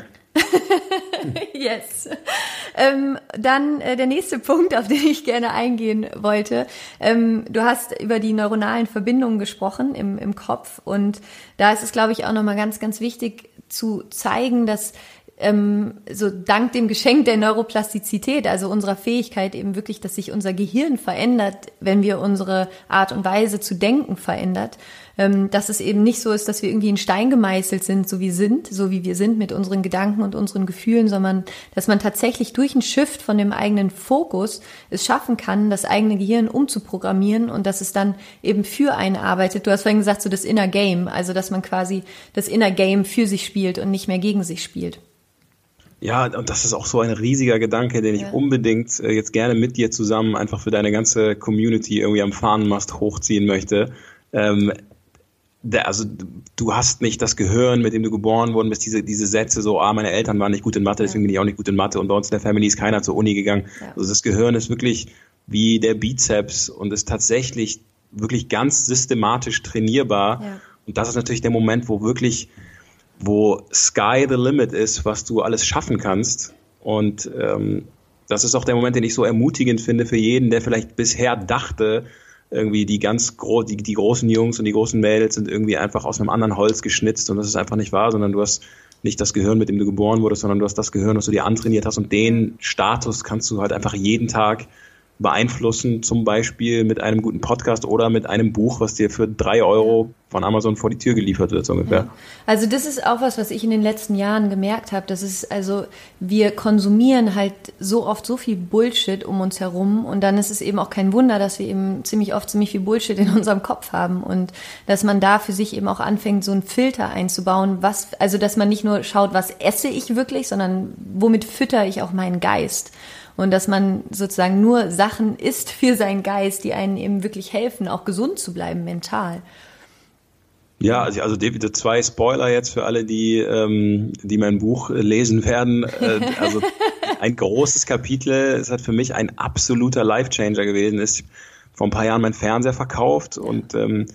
Yes. Dann der nächste Punkt, auf den ich gerne eingehen wollte. Du hast über die neuronalen Verbindungen gesprochen im Kopf und da ist es, glaube ich, auch nochmal ganz, ganz wichtig zu zeigen, dass so dank dem Geschenk der Neuroplastizität, also unserer Fähigkeit eben wirklich, dass sich unser Gehirn verändert, wenn wir unsere Art und Weise zu denken verändert, dass es eben nicht so ist, dass wir irgendwie in Stein gemeißelt sind, so wie wir sind mit unseren Gedanken und unseren Gefühlen, sondern dass man tatsächlich durch einen Shift von dem eigenen Fokus es schaffen kann, das eigene Gehirn umzuprogrammieren und dass es dann eben für einen arbeitet. Du hast vorhin gesagt, so das Inner Game, also dass man quasi das Inner Game für sich spielt und nicht mehr gegen sich spielt. Ja, und das ist auch so ein riesiger Gedanke, den ich unbedingt jetzt gerne mit dir zusammen einfach für deine ganze Community irgendwie am Fahnenmast hochziehen möchte. Also du hast nicht das Gehirn, mit dem du geboren worden bist, diese Sätze so, meine Eltern waren nicht gut in Mathe, deswegen bin ich auch nicht gut in Mathe und bei uns in der Family ist keiner zur Uni gegangen. Ja. Also das Gehirn ist wirklich wie der Bizeps und ist tatsächlich wirklich ganz systematisch trainierbar. Ja. Und das ist natürlich der Moment, wo Sky the Limit ist, was du alles schaffen kannst. Und das ist auch der Moment, den ich so ermutigend finde für jeden, der vielleicht bisher dachte, irgendwie die großen Jungs und die großen Mädels sind irgendwie einfach aus einem anderen Holz geschnitzt und das ist einfach nicht wahr, sondern du hast nicht das Gehirn, mit dem du geboren wurdest, sondern du hast das Gehirn, das du dir antrainiert hast und den Status kannst du halt einfach jeden Tag beeinflussen, zum Beispiel mit einem guten Podcast oder mit einem Buch, was dir für 3 Euro von Amazon vor die Tür geliefert wird, so ungefähr. Ja. Also das ist auch was ich in den letzten Jahren gemerkt habe, das ist also, wir konsumieren halt so oft so viel Bullshit um uns herum und dann ist es eben auch kein Wunder, dass wir eben ziemlich oft ziemlich viel Bullshit in unserem Kopf haben und dass man da für sich eben auch anfängt, so einen Filter einzubauen, also dass man nicht nur schaut, was esse ich wirklich, sondern womit fütter ich auch meinen Geist. Und dass man sozusagen nur Sachen isst für seinen Geist, die einen eben wirklich helfen, auch gesund zu bleiben, mental. Ja, also 2 Spoiler jetzt für alle, die mein Buch lesen werden. Also ein großes Kapitel, es hat für mich ein absoluter Life-Changer gewesen. Ist vor ein paar Jahren mein Fernseher verkauft und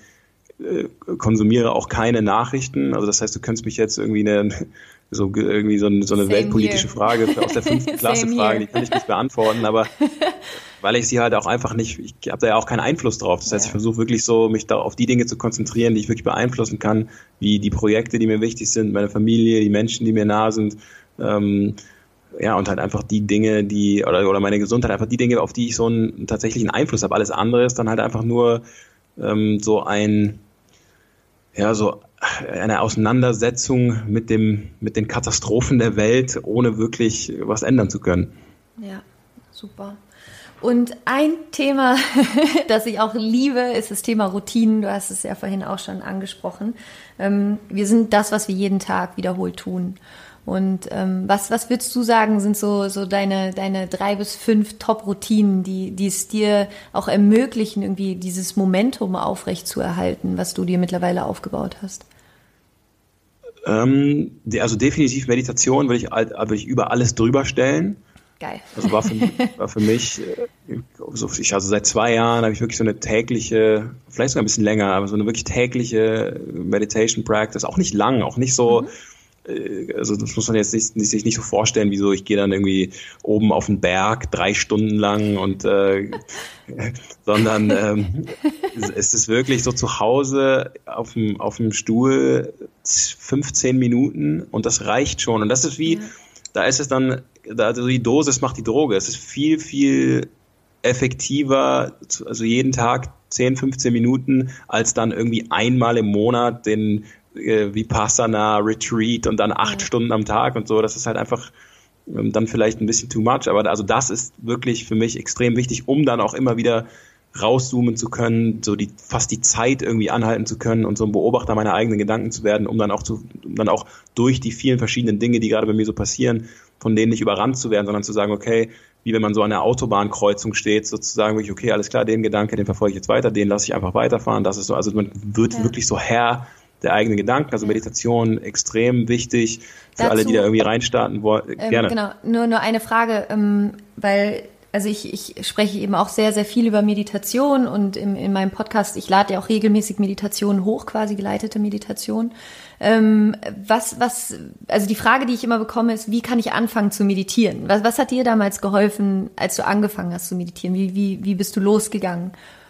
konsumiere auch keine Nachrichten. Also das heißt, du könntest mich jetzt irgendwie so eine weltpolitische Frage aus der 5. Klasse fragen, die kann ich nicht beantworten, aber weil ich sie halt auch einfach nicht, ich habe da ja auch keinen Einfluss drauf. Das heißt, ich versuche wirklich so, mich da auf die Dinge zu konzentrieren, die ich wirklich beeinflussen kann, wie die Projekte, die mir wichtig sind, meine Familie, die Menschen, die mir nah sind, und halt einfach die Dinge, oder meine Gesundheit, einfach die Dinge, auf die ich so einen tatsächlichen Einfluss habe. Alles andere ist dann halt einfach nur so eine Auseinandersetzung mit den Katastrophen der Welt, ohne wirklich was ändern zu können. Ja, super. Und ein Thema, das ich auch liebe, ist das Thema Routinen. Du hast es ja vorhin auch schon angesprochen. Wir sind das, was wir jeden Tag wiederholt tun. Und was würdest du sagen, sind so deine 3 bis 5 Top-Routinen, die es dir auch ermöglichen, irgendwie dieses Momentum aufrecht zu erhalten, was du dir mittlerweile aufgebaut hast? Also definitiv Meditation würde ich über alles drüber stellen. Geil. Also war für mich, also seit 2 Jahren habe ich wirklich so eine tägliche, vielleicht sogar ein bisschen länger, aber so eine wirklich tägliche Meditation Practice, auch nicht lang, auch nicht so, also das muss man jetzt sich nicht so vorstellen, wie so, ich gehe dann irgendwie oben auf den Berg 3 Stunden lang und sondern es ist wirklich so zu Hause auf dem Stuhl 15 Minuten und das reicht schon. Und das ist wie, da ist es dann, also die Dosis macht die Droge. Es ist viel, viel effektiver, also jeden Tag 10, 15 Minuten, als dann irgendwie einmal im Monat den Vipassana Retreat und dann 8 Stunden am Tag und so. Das ist halt einfach dann vielleicht ein bisschen too much. Aber also das ist wirklich für mich extrem wichtig, um dann auch immer wieder rauszoomen zu können, so fast die Zeit irgendwie anhalten zu können und so ein Beobachter meiner eigenen Gedanken zu werden, um dann auch durch die vielen verschiedenen Dinge, die gerade bei mir so passieren, von denen nicht überrannt zu werden, sondern zu sagen, okay, wie wenn man so an der Autobahnkreuzung steht, sozusagen wirklich, okay, alles klar, den Gedanke, den verfolge ich jetzt weiter, den lasse ich einfach weiterfahren. Das ist so, also man wird wirklich so Herr der eigenen Gedanken, also Meditation extrem wichtig für dazu, alle, die da irgendwie reinstarten wollen. Gerne. Genau, nur eine Frage, weil also ich spreche eben auch sehr, sehr viel über Meditation und in meinem Podcast, ich lade ja auch regelmäßig Meditationen hoch, quasi geleitete Meditation. Also die Frage, die ich immer bekomme, ist, wie kann ich anfangen zu meditieren? Was hat dir damals geholfen, als du angefangen hast zu meditieren? Wie bist du losgegangen?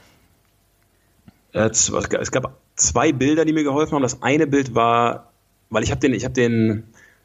Es gab 2 Bilder, die mir geholfen haben. Das eine Bild war, weil ich habe den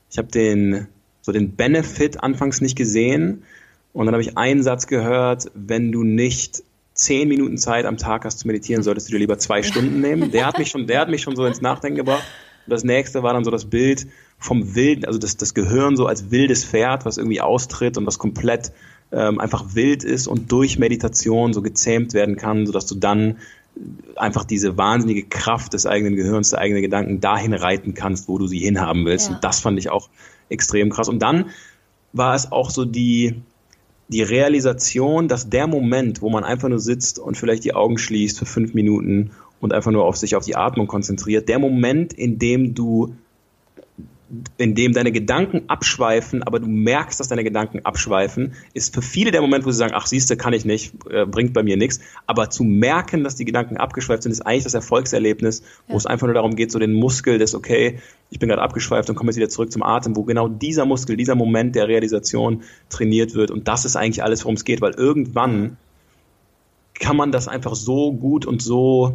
Benefit anfangs nicht gesehen. Und dann habe ich einen Satz gehört, wenn du nicht 10 Minuten Zeit am Tag hast zu meditieren, solltest du dir lieber 2 Stunden nehmen. Der hat mich schon so ins Nachdenken gebracht. Und das nächste war dann so das Bild vom Wilden, also das Gehirn so als wildes Pferd, was irgendwie austritt und was komplett einfach wild ist und durch Meditation so gezähmt werden kann, sodass du dann einfach diese wahnsinnige Kraft des eigenen Gehirns, der eigenen Gedanken dahin reiten kannst, wo du sie hinhaben willst. Ja. Und das fand ich auch extrem krass. Und dann war es auch so die Realisation, dass der Moment, wo man einfach nur sitzt und vielleicht die Augen schließt für 5 Minuten und einfach nur sich auf die Atmung konzentriert, der Moment, in dem deine Gedanken abschweifen, aber du merkst, dass deine Gedanken abschweifen, ist für viele der Moment, wo sie sagen, ach siehste, kann ich nicht, bringt bei mir nichts. Aber zu merken, dass die Gedanken abgeschweift sind, ist eigentlich das Erfolgserlebnis, wo es einfach nur darum geht, so den Muskel des, okay, ich bin gerade abgeschweift und komme jetzt wieder zurück zum Atem, wo genau dieser Muskel, dieser Moment der Realisation trainiert wird. Und das ist eigentlich alles, worum es geht, weil irgendwann kann man das einfach so gut und so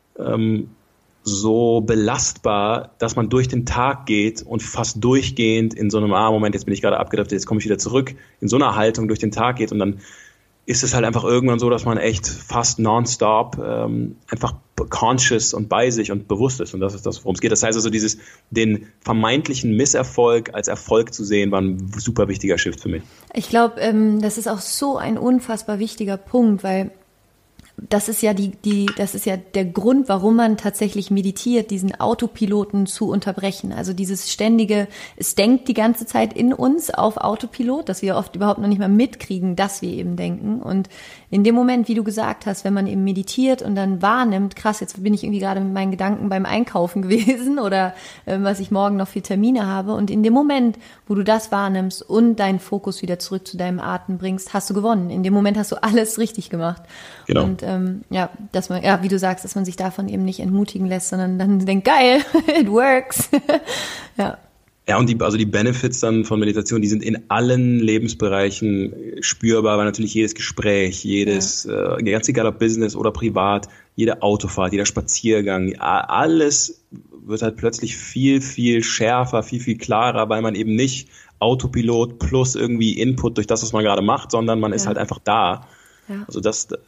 belastbar, dass man durch den Tag geht und fast durchgehend in so einem, Moment, jetzt bin ich gerade abgedriftet, jetzt komme ich wieder zurück, in so einer Haltung durch den Tag geht und dann ist es halt einfach irgendwann so, dass man echt fast nonstop einfach conscious und bei sich und bewusst ist und das ist das, worum es geht. Das heißt also, den vermeintlichen Misserfolg als Erfolg zu sehen, war ein super wichtiger Shift für mich. Ich glaube, das ist auch so ein unfassbar wichtiger Punkt, weil das ist ja das ist ja der Grund, warum man tatsächlich meditiert, diesen Autopiloten zu unterbrechen. Also dieses ständige, es denkt die ganze Zeit in uns auf Autopilot, dass wir oft überhaupt noch nicht mal mitkriegen, dass wir eben denken. Und in dem Moment, wie du gesagt hast, wenn man eben meditiert und dann wahrnimmt, krass, jetzt bin ich irgendwie gerade mit meinen Gedanken beim Einkaufen gewesen oder was ich morgen noch für Termine habe. Und in dem Moment, wo du das wahrnimmst und deinen Fokus wieder zurück zu deinem Atem bringst, hast du gewonnen. In dem Moment hast du alles richtig gemacht. Genau. Und dass man, wie du sagst, dass man sich davon eben nicht entmutigen lässt, sondern dann denkt, geil, it works. Ja. Ja, und die Benefits dann von Meditation, die sind in allen Lebensbereichen spürbar, weil natürlich jedes Gespräch, ganz egal ob Business oder privat, jede Autofahrt, jeder Spaziergang, alles wird halt plötzlich viel, viel schärfer, viel, viel klarer, weil man eben nicht Autopilot plus irgendwie Input durch das, was man gerade macht, sondern man ist halt einfach da. Ja. Also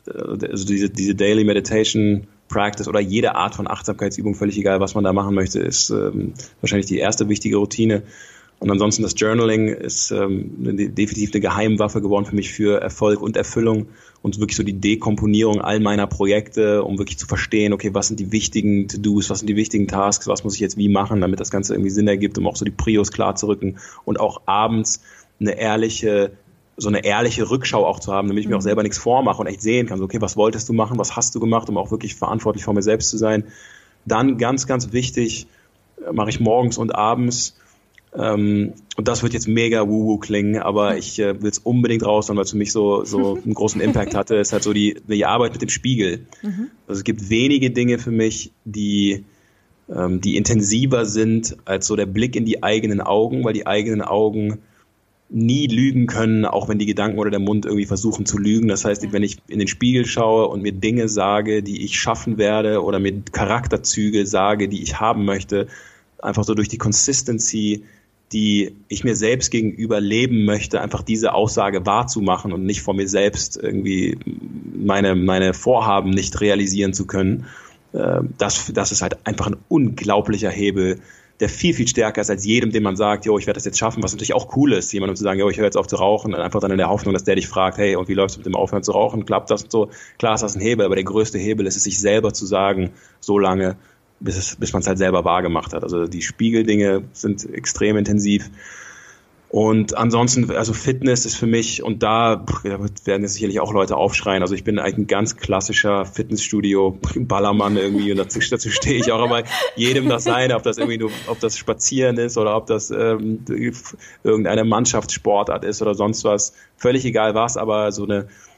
diese Daily Meditation Practice oder jede Art von Achtsamkeitsübung, völlig egal, was man da machen möchte, ist wahrscheinlich die erste wichtige Routine. Und ansonsten das Journaling ist definitiv eine Geheimwaffe geworden für mich für Erfolg und Erfüllung und wirklich so die Dekomponierung all meiner Projekte, um wirklich zu verstehen, okay, was sind die wichtigen To-Dos, was sind die wichtigen Tasks, was muss ich jetzt wie machen, damit das Ganze irgendwie Sinn ergibt, um auch so die Prios klar zu rücken und auch abends eine ehrliche Rückschau auch zu haben, damit ich mir auch selber nichts vormache und echt sehen kann, so, okay, was wolltest du machen, was hast du gemacht, um auch wirklich verantwortlich vor mir selbst zu sein. Dann ganz, ganz wichtig, mache ich morgens und abends. Und das wird jetzt mega woo-woo klingen, aber ich will es unbedingt raus, weil es für mich so einen großen Impact hatte, ist halt so die Arbeit mit dem Spiegel. Also es gibt wenige Dinge für mich, die intensiver sind als so der Blick in die eigenen Augen, weil die eigenen Augen nie lügen können, auch wenn die Gedanken oder der Mund irgendwie versuchen zu lügen. Das heißt, wenn ich in den Spiegel schaue und mir Dinge sage, die ich schaffen werde, oder mir Charakterzüge sage, die ich haben möchte, einfach so durch die Consistency, die ich mir selbst gegenüber leben möchte, einfach diese Aussage wahrzumachen und nicht vor mir selbst irgendwie meine Vorhaben nicht realisieren zu können. Das ist halt einfach ein unglaublicher Hebel, der viel, viel stärker ist als jedem, dem man sagt, ich werde das jetzt schaffen, was natürlich auch cool ist, jemandem zu sagen, ich höre jetzt auf zu rauchen, und einfach dann in der Hoffnung, dass der dich fragt, hey, und wie läuft's mit dem Aufhören zu rauchen, klappt das und so. Klar ist das ein Hebel, aber der größte Hebel ist es, sich selber zu sagen, so lange, bis man es halt selber wahr gemacht hat. Also die Spiegeldinge sind extrem intensiv. Und ansonsten, also Fitness ist für mich, und da werden jetzt sicherlich auch Leute aufschreien, also ich bin eigentlich ein ganz klassischer Fitnessstudio-Ballermann irgendwie, und dazu stehe ich auch, aber jedem das seine, ob das Spazieren ist oder ob das irgendeine Mannschaftssportart ist oder sonst was, völlig egal was, aber so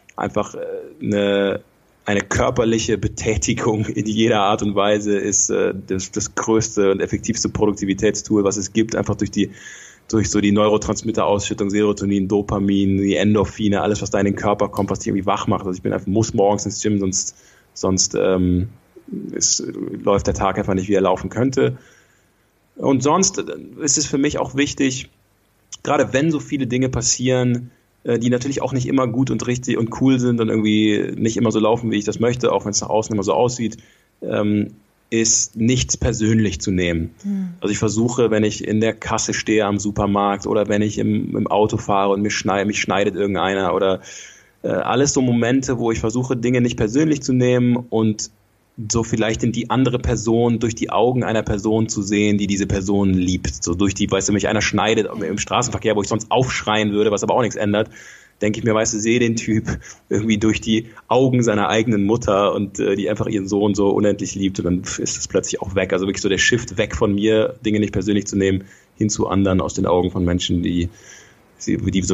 eine körperliche Betätigung in jeder Art und Weise ist das größte und effektivste Produktivitätstool, was es gibt, einfach durch so die Neurotransmitterausschüttung, Serotonin, Dopamin, die Endorphine, alles, was da in den Körper kommt, was dich irgendwie wach macht. Also muss morgens ins Gym, sonst läuft der Tag einfach nicht, wie er laufen könnte. Und sonst ist es für mich auch wichtig, gerade wenn so viele Dinge passieren, die natürlich auch nicht immer gut und richtig und cool sind und irgendwie nicht immer so laufen, wie ich das möchte, auch wenn es nach außen immer so aussieht, ist nichts persönlich zu nehmen. Also ich versuche, wenn ich in der Kasse stehe am Supermarkt oder wenn ich im Auto fahre und mich schneidet irgendeiner oder alles so Momente, wo ich versuche, Dinge nicht persönlich zu nehmen und so vielleicht in die andere Person, durch die Augen einer Person zu sehen, die diese Person liebt. So mich einer schneidet im Straßenverkehr, wo ich sonst aufschreien würde, was aber auch nichts ändert, denke ich mir, sehe den Typ irgendwie durch die Augen seiner eigenen Mutter und die einfach ihren Sohn so unendlich liebt, und dann ist es plötzlich auch weg. Also wirklich so der Shift weg von mir, Dinge nicht persönlich zu nehmen, hin zu anderen aus den Augen von Menschen, die so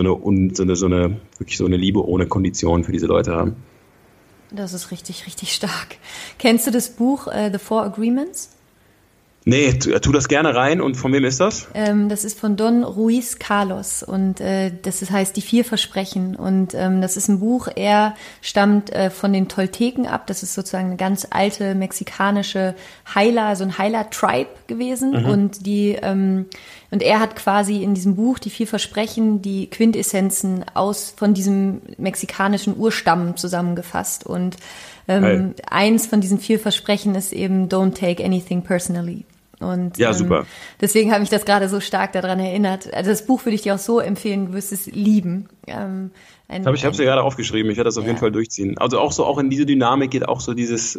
eine Liebe ohne Kondition für diese Leute haben. Das ist richtig, richtig stark. Kennst du das Buch The Four Agreements? Nee, tu das gerne rein. Und von wem ist das? Das ist von Don Ruiz Carlos und das heißt Die 4 Versprechen. Und das ist ein Buch, er stammt von den Tolteken ab. Das ist sozusagen eine ganz alte mexikanische so ein Heiler-Tribe gewesen. Und er hat quasi in diesem Buch Die 4 Versprechen die Quintessenzen von diesem mexikanischen Urstamm zusammengefasst. Und eins von diesen 4 Versprechen ist eben Don't take anything personally. Und ja, super. Deswegen habe ich das gerade so stark daran erinnert. Also das Buch würde ich dir auch so empfehlen, du wirst es lieben. Ich habe es ja gerade aufgeschrieben, ich werde das auf jeden Fall durchziehen. Also auch in diese Dynamik geht auch so dieses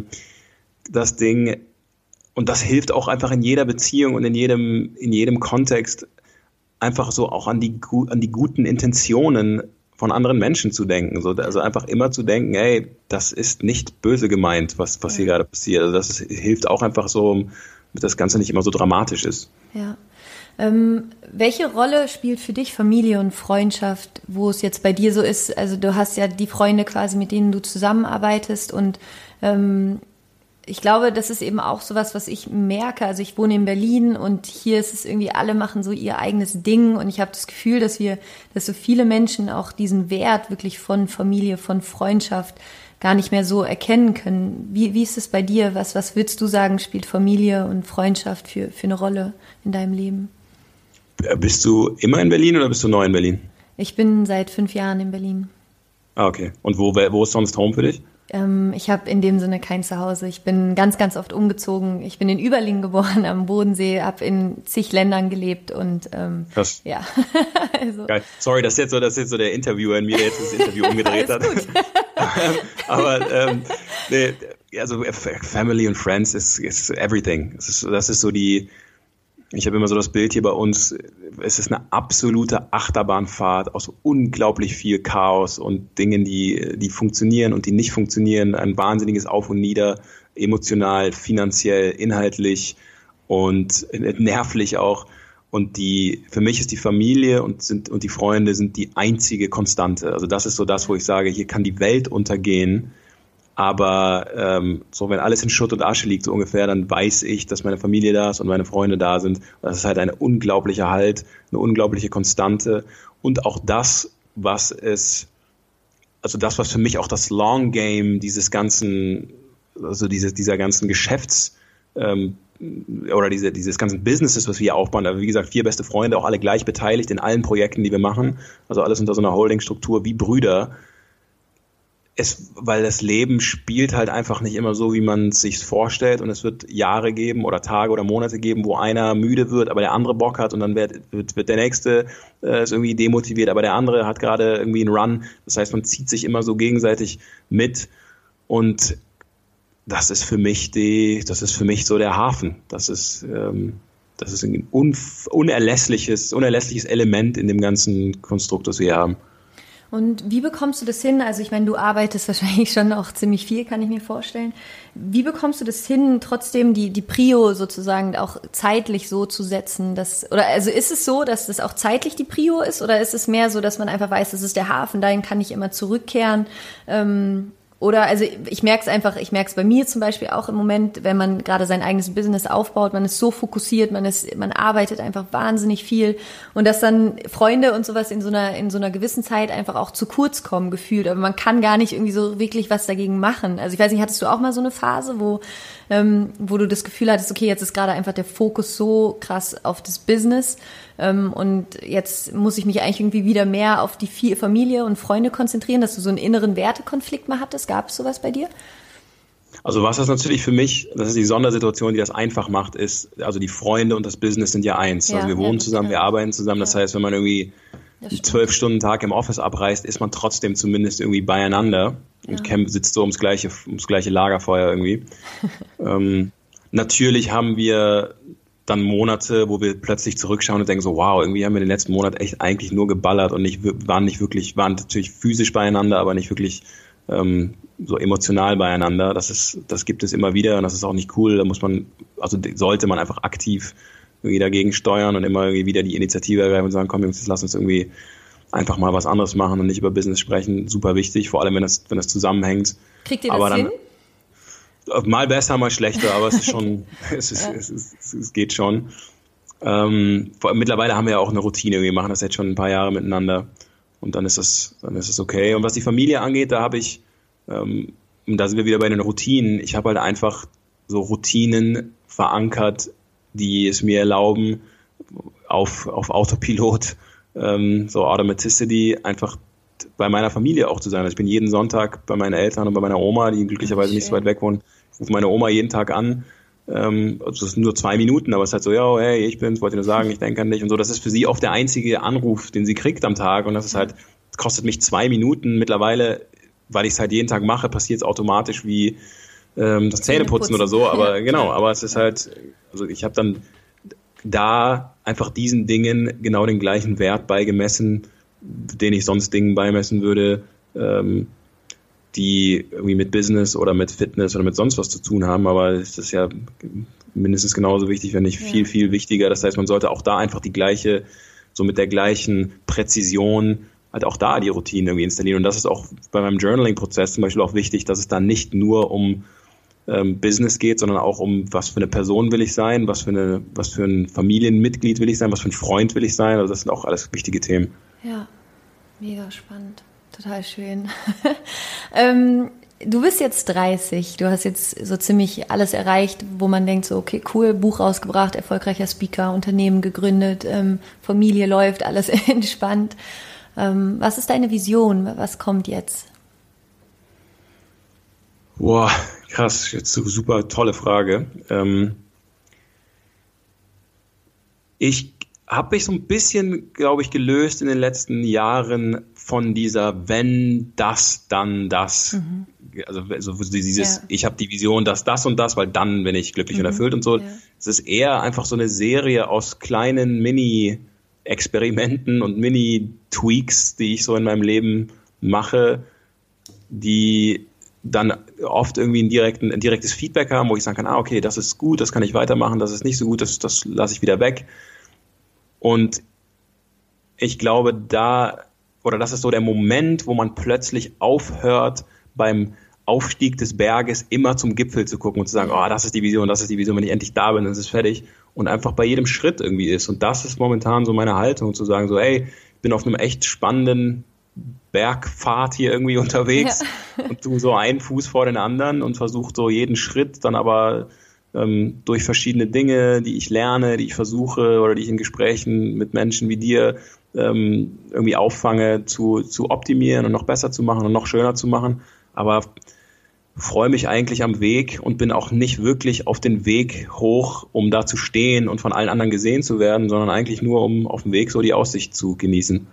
das Ding, und das hilft auch einfach in jeder Beziehung und in jedem Kontext, einfach so auch an die guten Intentionen von anderen Menschen zu denken. Also einfach immer zu denken, hey, das ist nicht böse gemeint, was hier gerade passiert. Also das hilft auch einfach so, damit das Ganze nicht immer so dramatisch ist. Ja. Welche Rolle spielt für dich Familie und Freundschaft, wo es jetzt bei dir so ist? Also du hast ja die Freunde quasi, mit denen du zusammenarbeitest, und ich glaube, das ist eben auch sowas, was ich merke. Also ich wohne in Berlin und hier ist es irgendwie, alle machen so ihr eigenes Ding, und ich habe das Gefühl, dass so viele Menschen auch diesen Wert wirklich von Familie, von Freundschaft gar nicht mehr so erkennen können. Wie ist es bei dir? Was würdest du sagen, spielt Familie und Freundschaft für eine Rolle in deinem Leben? Bist du immer in Berlin oder bist du neu in Berlin? Ich bin seit 5 Jahren in Berlin. Ah, okay. Und wo ist sonst Home für dich? Ich habe in dem Sinne kein Zuhause. Ich bin ganz, ganz oft umgezogen. Ich bin in Überlingen geboren, am Bodensee, habe in zig Ländern gelebt und krass. Ja. Also. Geil. Sorry, das ist jetzt so der Interviewer in mir, der jetzt das Interview umgedreht hat. Aber nee, also Family und Friends ist everything. Das ist so ich habe immer so das Bild hier bei uns, es ist eine absolute Achterbahnfahrt aus unglaublich viel Chaos und Dingen, die funktionieren und die nicht funktionieren, ein wahnsinniges Auf und Nieder, emotional, finanziell, inhaltlich, und nervlich auch. Und für mich ist die Familie und die Freunde sind die einzige Konstante. Also das ist so das, wo ich sage, hier kann die Welt untergehen. Aber so, wenn alles in Schutt und Asche liegt, so ungefähr, dann weiß ich, dass meine Familie da ist und meine Freunde da sind. Das ist halt ein unglaublicher Halt, eine unglaubliche Konstante. Und auch das, was für mich auch das Long Game dieses ganzen, also dieser ganzen Geschäfts- oder dieses ganzen Businesses, was wir hier aufbauen. Aber wie gesagt, 4 beste Freunde, auch alle gleich beteiligt in allen Projekten, die wir machen. Also alles unter so einer Holdingstruktur wie Brüder. Weil das Leben spielt halt einfach nicht immer so, wie man es sich vorstellt, und es wird Jahre geben oder Tage oder Monate geben, wo einer müde wird, aber der andere Bock hat, und dann wird der Nächste ist irgendwie demotiviert, aber der andere hat gerade irgendwie einen Run. Das heißt, man zieht sich immer so gegenseitig mit, und das ist für mich so der Hafen. Das ist ein unerlässliches Element in dem ganzen Konstrukt, das wir haben. Und wie bekommst du das hin? Also ich meine, du arbeitest wahrscheinlich schon auch ziemlich viel, kann ich mir vorstellen. Wie bekommst du das hin, trotzdem die Prio sozusagen auch zeitlich so zu setzen? Also ist es so, dass das auch zeitlich die Prio ist, oder ist es mehr so, dass man einfach weiß, das ist der Hafen, dahin kann ich immer zurückkehren? Oder, also ich merke es bei mir zum Beispiel auch im Moment, wenn man gerade sein eigenes Business aufbaut, man ist so fokussiert, man arbeitet einfach wahnsinnig viel, und dass dann Freunde und sowas in so einer gewissen Zeit einfach auch zu kurz kommen gefühlt, aber man kann gar nicht irgendwie so wirklich was dagegen machen. Also ich weiß nicht, hattest du auch mal so eine Phase, wo du das Gefühl hattest, okay, jetzt ist gerade einfach der Fokus so krass auf das Business, und jetzt muss ich mich eigentlich irgendwie wieder mehr auf die Familie und Freunde konzentrieren, dass du so einen inneren Wertekonflikt mal hattest? Gab es sowas bei dir? Also was das natürlich für mich, das ist die Sondersituation, die das einfach macht, ist, also die Freunde und das Business sind ja eins. Ja, also wir wohnen zusammen, wir arbeiten zusammen. Das heißt, wenn man irgendwie einen 12-Stunden-Tag im Office abreißt, ist man trotzdem zumindest irgendwie beieinander und sitzt so ums gleiche Lagerfeuer irgendwie. Natürlich haben wir dann Monate, wo wir plötzlich zurückschauen und denken so, wow, irgendwie haben wir den letzten Monat echt eigentlich nur geballert und waren natürlich physisch beieinander, aber nicht wirklich so emotional beieinander. Das gibt es immer wieder, und das ist auch nicht cool. Da sollte man einfach aktiv irgendwie dagegen steuern und immer irgendwie wieder die Initiative ergreifen und sagen, komm Jungs, jetzt lass uns irgendwie einfach mal was anderes machen und nicht über Business sprechen. Super wichtig, vor allem wenn das zusammenhängt. Kriegt ihr das hin? Mal besser, mal schlechter, aber es ist schon, es geht schon. Mittlerweile haben wir ja auch eine Routine, wir machen das jetzt schon ein paar Jahre miteinander, und dann ist es okay. Und was die Familie angeht, da habe ich, und da sind wir wieder bei den Routinen, ich habe halt einfach so Routinen verankert, die es mir erlauben, auf Autopilot, so Automaticity, einfach bei meiner Familie auch zu sein. Also ich bin jeden Sonntag bei meinen Eltern und bei meiner Oma, die glücklicherweise nicht so weit weg wohnen. Ich rufe meine Oma jeden Tag an. Das sind nur 2 Minuten, aber es ist halt so, ja, hey, ich bin's, wollte nur sagen, ich denke an dich und so. Das ist für sie oft der einzige Anruf, den sie kriegt am Tag, und das ist halt, kostet mich 2 Minuten. Mittlerweile, weil ich es halt jeden Tag mache, passiert es automatisch wie das Zähneputzen oder so, aber genau, aber es ist halt, also ich habe dann da einfach diesen Dingen genau den gleichen Wert beigemessen, den ich sonst Dingen beimessen würde, die irgendwie mit Business oder mit Fitness oder mit sonst was zu tun haben, aber es ist ja mindestens genauso wichtig, wenn nicht viel, viel wichtiger. Das heißt, man sollte auch da einfach so mit der gleichen Präzision halt auch da die Routinen irgendwie installieren. Und das ist auch bei meinem Journaling-Prozess zum Beispiel auch wichtig, dass es dann nicht nur um Business geht, sondern auch um, was für eine Person will ich sein, was für ein Familienmitglied will ich sein, was für ein Freund will ich sein. Also das sind auch alles wichtige Themen. Ja, mega spannend. Total schön. Du bist jetzt 30, du hast jetzt so ziemlich alles erreicht, wo man denkt so, okay, cool, Buch rausgebracht, erfolgreicher Speaker, Unternehmen gegründet, Familie läuft, alles entspannt. Was ist deine Vision? Was kommt jetzt? Boah, krass, jetzt so super tolle Frage. Ich habe mich so ein bisschen, glaube ich, gelöst in den letzten Jahren von dieser wenn, das, dann, das. Also dieses, ich habe die Vision, das und das, weil dann bin ich glücklich und erfüllt und so. Es ist eher einfach so eine Serie aus kleinen Mini-Experimenten und Mini-Tweaks, die ich so in meinem Leben mache, die dann oft irgendwie ein direktes Feedback haben, wo ich sagen kann, okay, das ist gut, das kann ich weitermachen, das ist nicht so gut, das lasse ich wieder weg. Und ich glaube, das ist so der Moment, wo man plötzlich aufhört, beim Aufstieg des Berges immer zum Gipfel zu gucken und zu sagen, das ist die Vision, wenn ich endlich da bin, dann ist es fertig. Und einfach bei jedem Schritt irgendwie ist. Und das ist momentan so meine Haltung, zu sagen so, ich bin auf einem echt spannenden Bergfahrt hier irgendwie unterwegs und tu so einen Fuß vor den anderen und versuche so jeden Schritt dann aber durch verschiedene Dinge, die ich lerne, die ich versuche oder die ich in Gesprächen mit Menschen wie dir irgendwie auffange, zu optimieren und noch besser zu machen und noch schöner zu machen. Aber freue mich eigentlich am Weg und bin auch nicht wirklich auf den Weg hoch, um da zu stehen und von allen anderen gesehen zu werden, sondern eigentlich nur, um auf dem Weg so die Aussicht zu genießen.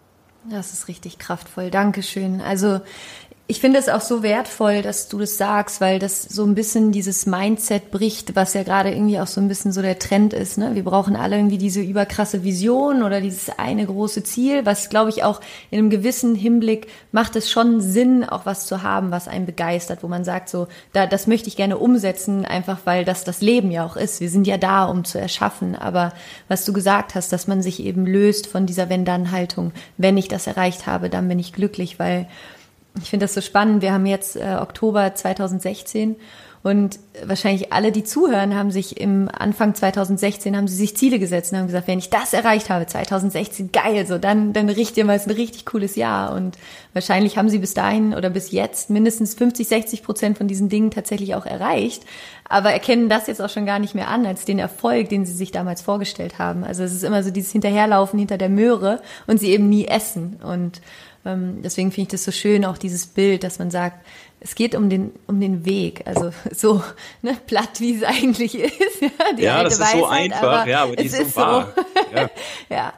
Das ist richtig kraftvoll. Dankeschön. Also ich finde es auch so wertvoll, dass du das sagst, weil das so ein bisschen dieses Mindset bricht, was ja gerade irgendwie auch so ein bisschen so der Trend ist. Ne? Wir brauchen alle irgendwie diese überkrasse Vision oder dieses eine große Ziel, was, glaube ich, auch in einem gewissen Hinblick macht es schon Sinn, auch was zu haben, was einen begeistert, wo man sagt so, das möchte ich gerne umsetzen, einfach weil das Leben ja auch ist. Wir sind ja da, um zu erschaffen. Aber was du gesagt hast, dass man sich eben löst von dieser Wenn-Dann-Haltung. Wenn ich das erreicht habe, dann bin ich glücklich, weil ich finde das so spannend. Wir haben jetzt Oktober 2016 und wahrscheinlich alle, die zuhören, haben sich im Anfang 2016 haben sie sich Ziele gesetzt und haben gesagt, wenn ich das erreicht habe, 2016, geil, so dann richtet ihr mal ein richtig cooles Jahr. Und wahrscheinlich haben sie bis dahin oder bis jetzt mindestens 50-60% von diesen Dingen tatsächlich auch erreicht, aber erkennen das jetzt auch schon gar nicht mehr an als den Erfolg, den sie sich damals vorgestellt haben. Also es ist immer so dieses Hinterherlaufen hinter der Möhre und sie eben nie essen. Und deswegen finde ich das so schön, auch dieses Bild, dass man sagt, es geht um den Weg, also so platt, wie es eigentlich ist. Ja, das ist Weisheit, so einfach, aber die ist so wahr. Ja. Ja.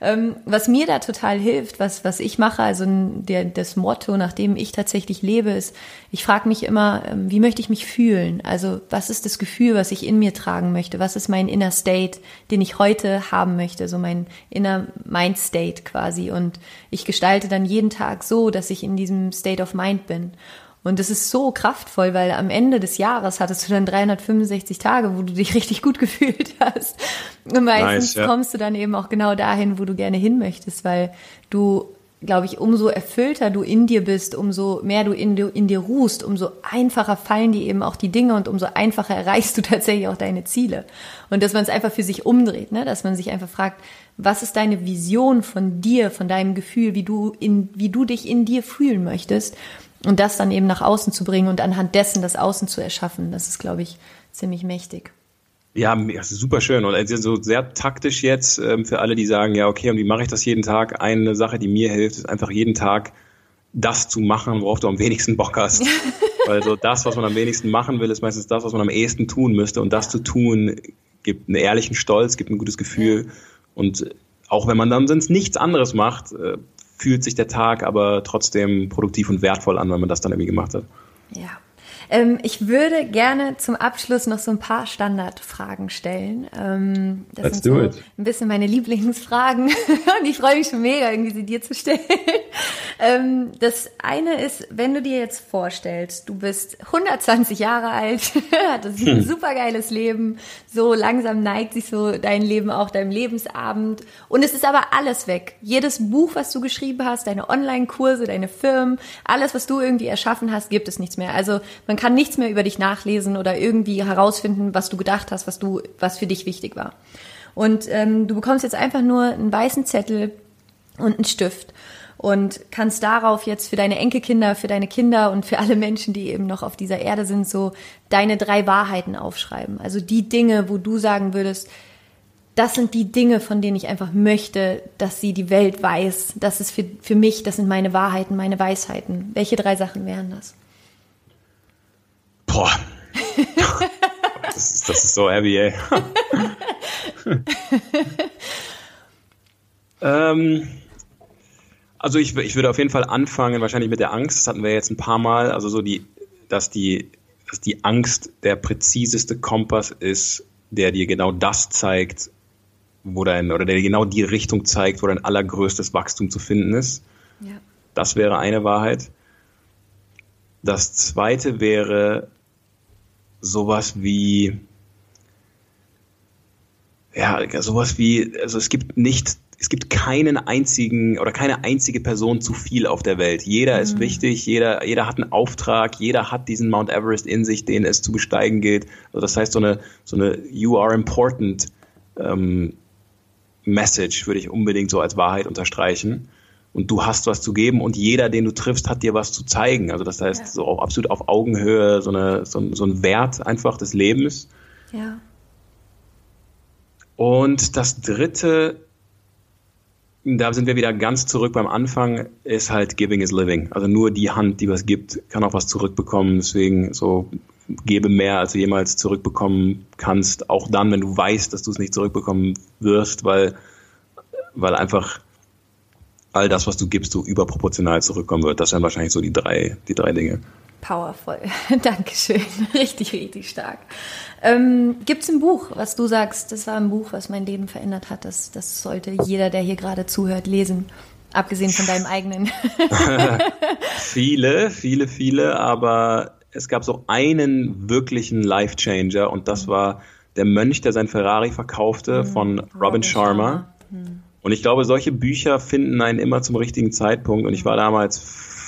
Was mir da total hilft, was ich mache, also das Motto, nach dem ich tatsächlich lebe, ist, ich frage mich immer, wie möchte ich mich fühlen? Also was ist das Gefühl, was ich in mir tragen möchte? Was ist mein Inner State, den ich heute haben möchte? So mein Inner Mind State quasi. Und ich gestalte dann jeden Tag so, dass ich in diesem State of Mind bin. Und das ist so kraftvoll, weil am Ende des Jahres hattest du dann 365 Tage, wo du dich richtig gut gefühlt hast. Und meistens kommst du dann eben auch genau dahin, wo du gerne hin möchtest, weil du, glaube ich, umso erfüllter du in dir bist, umso mehr du in dir ruhst, umso einfacher fallen dir eben auch die Dinge und umso einfacher erreichst du tatsächlich auch deine Ziele. Und dass man es einfach für sich umdreht, ne? Dass man sich einfach fragt, was ist deine Vision von dir, von deinem Gefühl, wie du dich in dir fühlen möchtest? Und das dann eben nach außen zu bringen und anhand dessen das Außen zu erschaffen, das ist, glaube ich, ziemlich mächtig. Ja, das ist super schön und also so sehr taktisch jetzt für alle, die sagen, ja okay, und wie mache ich das jeden Tag? Eine Sache, die mir hilft, ist einfach jeden Tag das zu machen, worauf du am wenigsten Bock hast. Weil so das, was man am wenigsten machen will, ist meistens das, was man am ehesten tun müsste. Und das zu tun, gibt einen ehrlichen Stolz, gibt ein gutes Gefühl. Und auch wenn man dann sonst nichts anderes macht, fühlt sich der Tag aber trotzdem produktiv und wertvoll an, wenn man das dann irgendwie gemacht hat. Ja. Ich würde gerne zum Abschluss noch so ein paar Standardfragen stellen. Das sind so ein bisschen meine Lieblingsfragen und ich freue mich schon mega, irgendwie sie dir zu stellen. Das eine ist, wenn du dir jetzt vorstellst, du bist 120 Jahre alt, hattest ein supergeiles Leben, so langsam neigt sich so dein Leben auch deinem Lebensabend und es ist aber alles weg. Jedes Buch, was du geschrieben hast, deine Online-Kurse, deine Firmen, alles, was du irgendwie erschaffen hast, gibt es nichts mehr. Also man kann nichts mehr über dich nachlesen oder irgendwie herausfinden, was du gedacht hast, was für dich wichtig war. Und du bekommst jetzt einfach nur einen weißen Zettel und einen Stift und kannst darauf jetzt für deine Enkelkinder, für deine Kinder und für alle Menschen, die eben noch auf dieser Erde sind, so deine 3 Wahrheiten aufschreiben. Also die Dinge, wo du sagen würdest, das sind die Dinge, von denen ich einfach möchte, dass sie die Welt weiß. Das ist für mich, das sind meine Wahrheiten, meine Weisheiten. Welche 3 Sachen wären das? Boah, das ist so heavy, ey. Also ich würde auf jeden Fall anfangen, wahrscheinlich mit der Angst. Das hatten wir jetzt ein paar Mal. Also so dass die Angst der präziseste Kompass ist, der dir genau das zeigt, oder der dir genau die Richtung zeigt, wo dein allergrößtes Wachstum zu finden ist. Ja. Das wäre eine Wahrheit. Das zweite wäre sowas wie, also es gibt keinen einzigen oder keine einzige Person zu viel auf der Welt. Jeder ist wichtig, jeder hat einen Auftrag, jeder hat diesen Mount Everest in sich, den es zu besteigen gilt. Also das heißt, so eine You are important Message würde ich unbedingt so als Wahrheit unterstreichen. Und du hast was zu geben und jeder, den du triffst, hat dir was zu zeigen. Also das heißt, so absolut auf Augenhöhe, so ein Wert einfach des Lebens. Ja. Und das dritte, da sind wir wieder ganz zurück beim Anfang, ist halt Giving is Living. Also nur die Hand, die was gibt, kann auch was zurückbekommen. Deswegen so, gebe mehr, als du jemals zurückbekommen kannst. Auch dann, wenn du weißt, dass du es nicht zurückbekommen wirst, weil einfach all das, was du gibst, so überproportional zurückkommen wird. Das wären wahrscheinlich so die drei Dinge. Powerful. Dankeschön. Richtig, richtig stark. Gibt es ein Buch, was du sagst, das war ein Buch, was mein Leben verändert hat? Das sollte jeder, der hier gerade zuhört, lesen. Abgesehen von deinem eigenen. Viele, aber es gab so einen wirklichen Life-Changer und das war der Mönch, der sein Ferrari verkaufte, von Robin Sharma. Und ich glaube, solche Bücher finden einen immer zum richtigen Zeitpunkt. Und ich war damals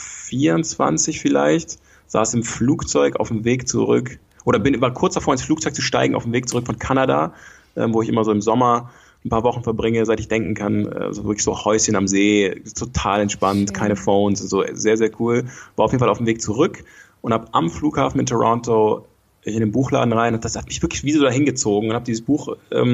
24 vielleicht, saß im Flugzeug auf dem Weg zurück, oder war kurz davor ins Flugzeug zu steigen, auf dem Weg zurück von Kanada, wo ich immer so im Sommer ein paar Wochen verbringe, seit ich denken kann, also wirklich so Häuschen am See, total entspannt, keine Phones, so sehr, sehr cool. War auf jeden Fall auf dem Weg zurück und habe am Flughafen in Toronto in den Buchladen rein und das hat mich wirklich wie so dahin gezogen und habe dieses Buch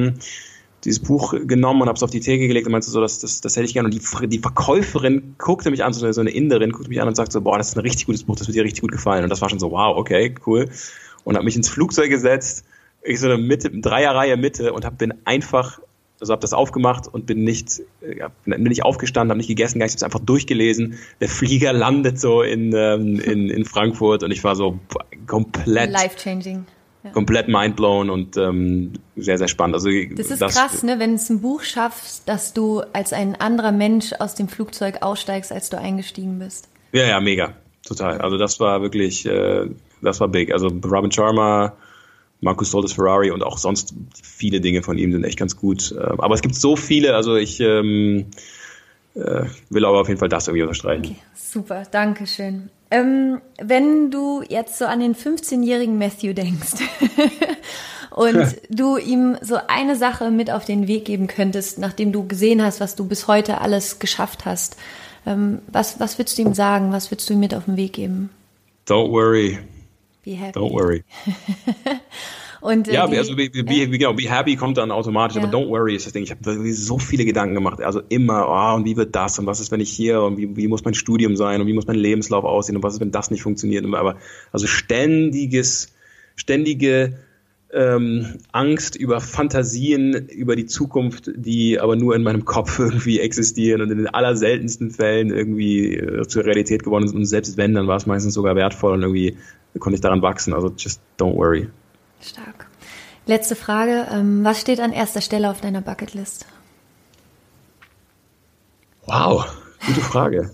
genommen und habe es auf die Theke gelegt und meinte so, das hätte ich gerne. Und die Verkäuferin guckte mich an, so eine Inderin guckte mich an und sagte so, boah, das ist ein richtig gutes Buch, das wird dir richtig gut gefallen. Und das war schon so, wow, okay, cool. Und habe mich ins Flugzeug gesetzt, ich so eine Dreierreihe Mitte und habe das aufgemacht und bin nicht aufgestanden, habe nicht gegessen, gar nicht, habe es einfach durchgelesen. Der Flieger landet so in Frankfurt und ich war so komplett life-changing. Ja. Komplett mindblown und sehr, sehr spannend. Also das ist krass, ne, wenn es ein Buch schaffst, dass du als ein anderer Mensch aus dem Flugzeug aussteigst, als du eingestiegen bist. Ja, mega. Total. Also das war wirklich, das war big. Also Robin Sharma, Marcus Soltis Ferrari und auch sonst viele Dinge von ihm sind echt ganz gut. Aber es gibt so viele, also ich will aber auf jeden Fall das irgendwie unterstreichen. Okay, super, danke schön. Wenn du jetzt so an den 15-jährigen Matthew denkst und du ihm so eine Sache mit auf den Weg geben könntest, nachdem du gesehen hast, was du bis heute alles geschafft hast, was würdest du ihm sagen? Was würdest du ihm mit auf den Weg geben? Don't worry. Be happy. Don't worry. Und, be happy kommt dann automatisch, aber don't worry ist das Ding. Ich habe so viele Gedanken gemacht, also immer, und wie wird das und was ist, wenn ich hier und wie muss mein Studium sein und wie muss mein Lebenslauf aussehen und was ist, wenn das nicht funktioniert. Aber also ständige Angst über Fantasien, über die Zukunft, die aber nur in meinem Kopf irgendwie existieren und in den allerseltensten Fällen irgendwie zur Realität geworden sind. Und selbst wenn, dann war es meistens sogar wertvoll und irgendwie konnte ich daran wachsen. Also just don't worry. Stark. Letzte Frage. Was steht an erster Stelle auf deiner Bucketlist? Wow, gute Frage.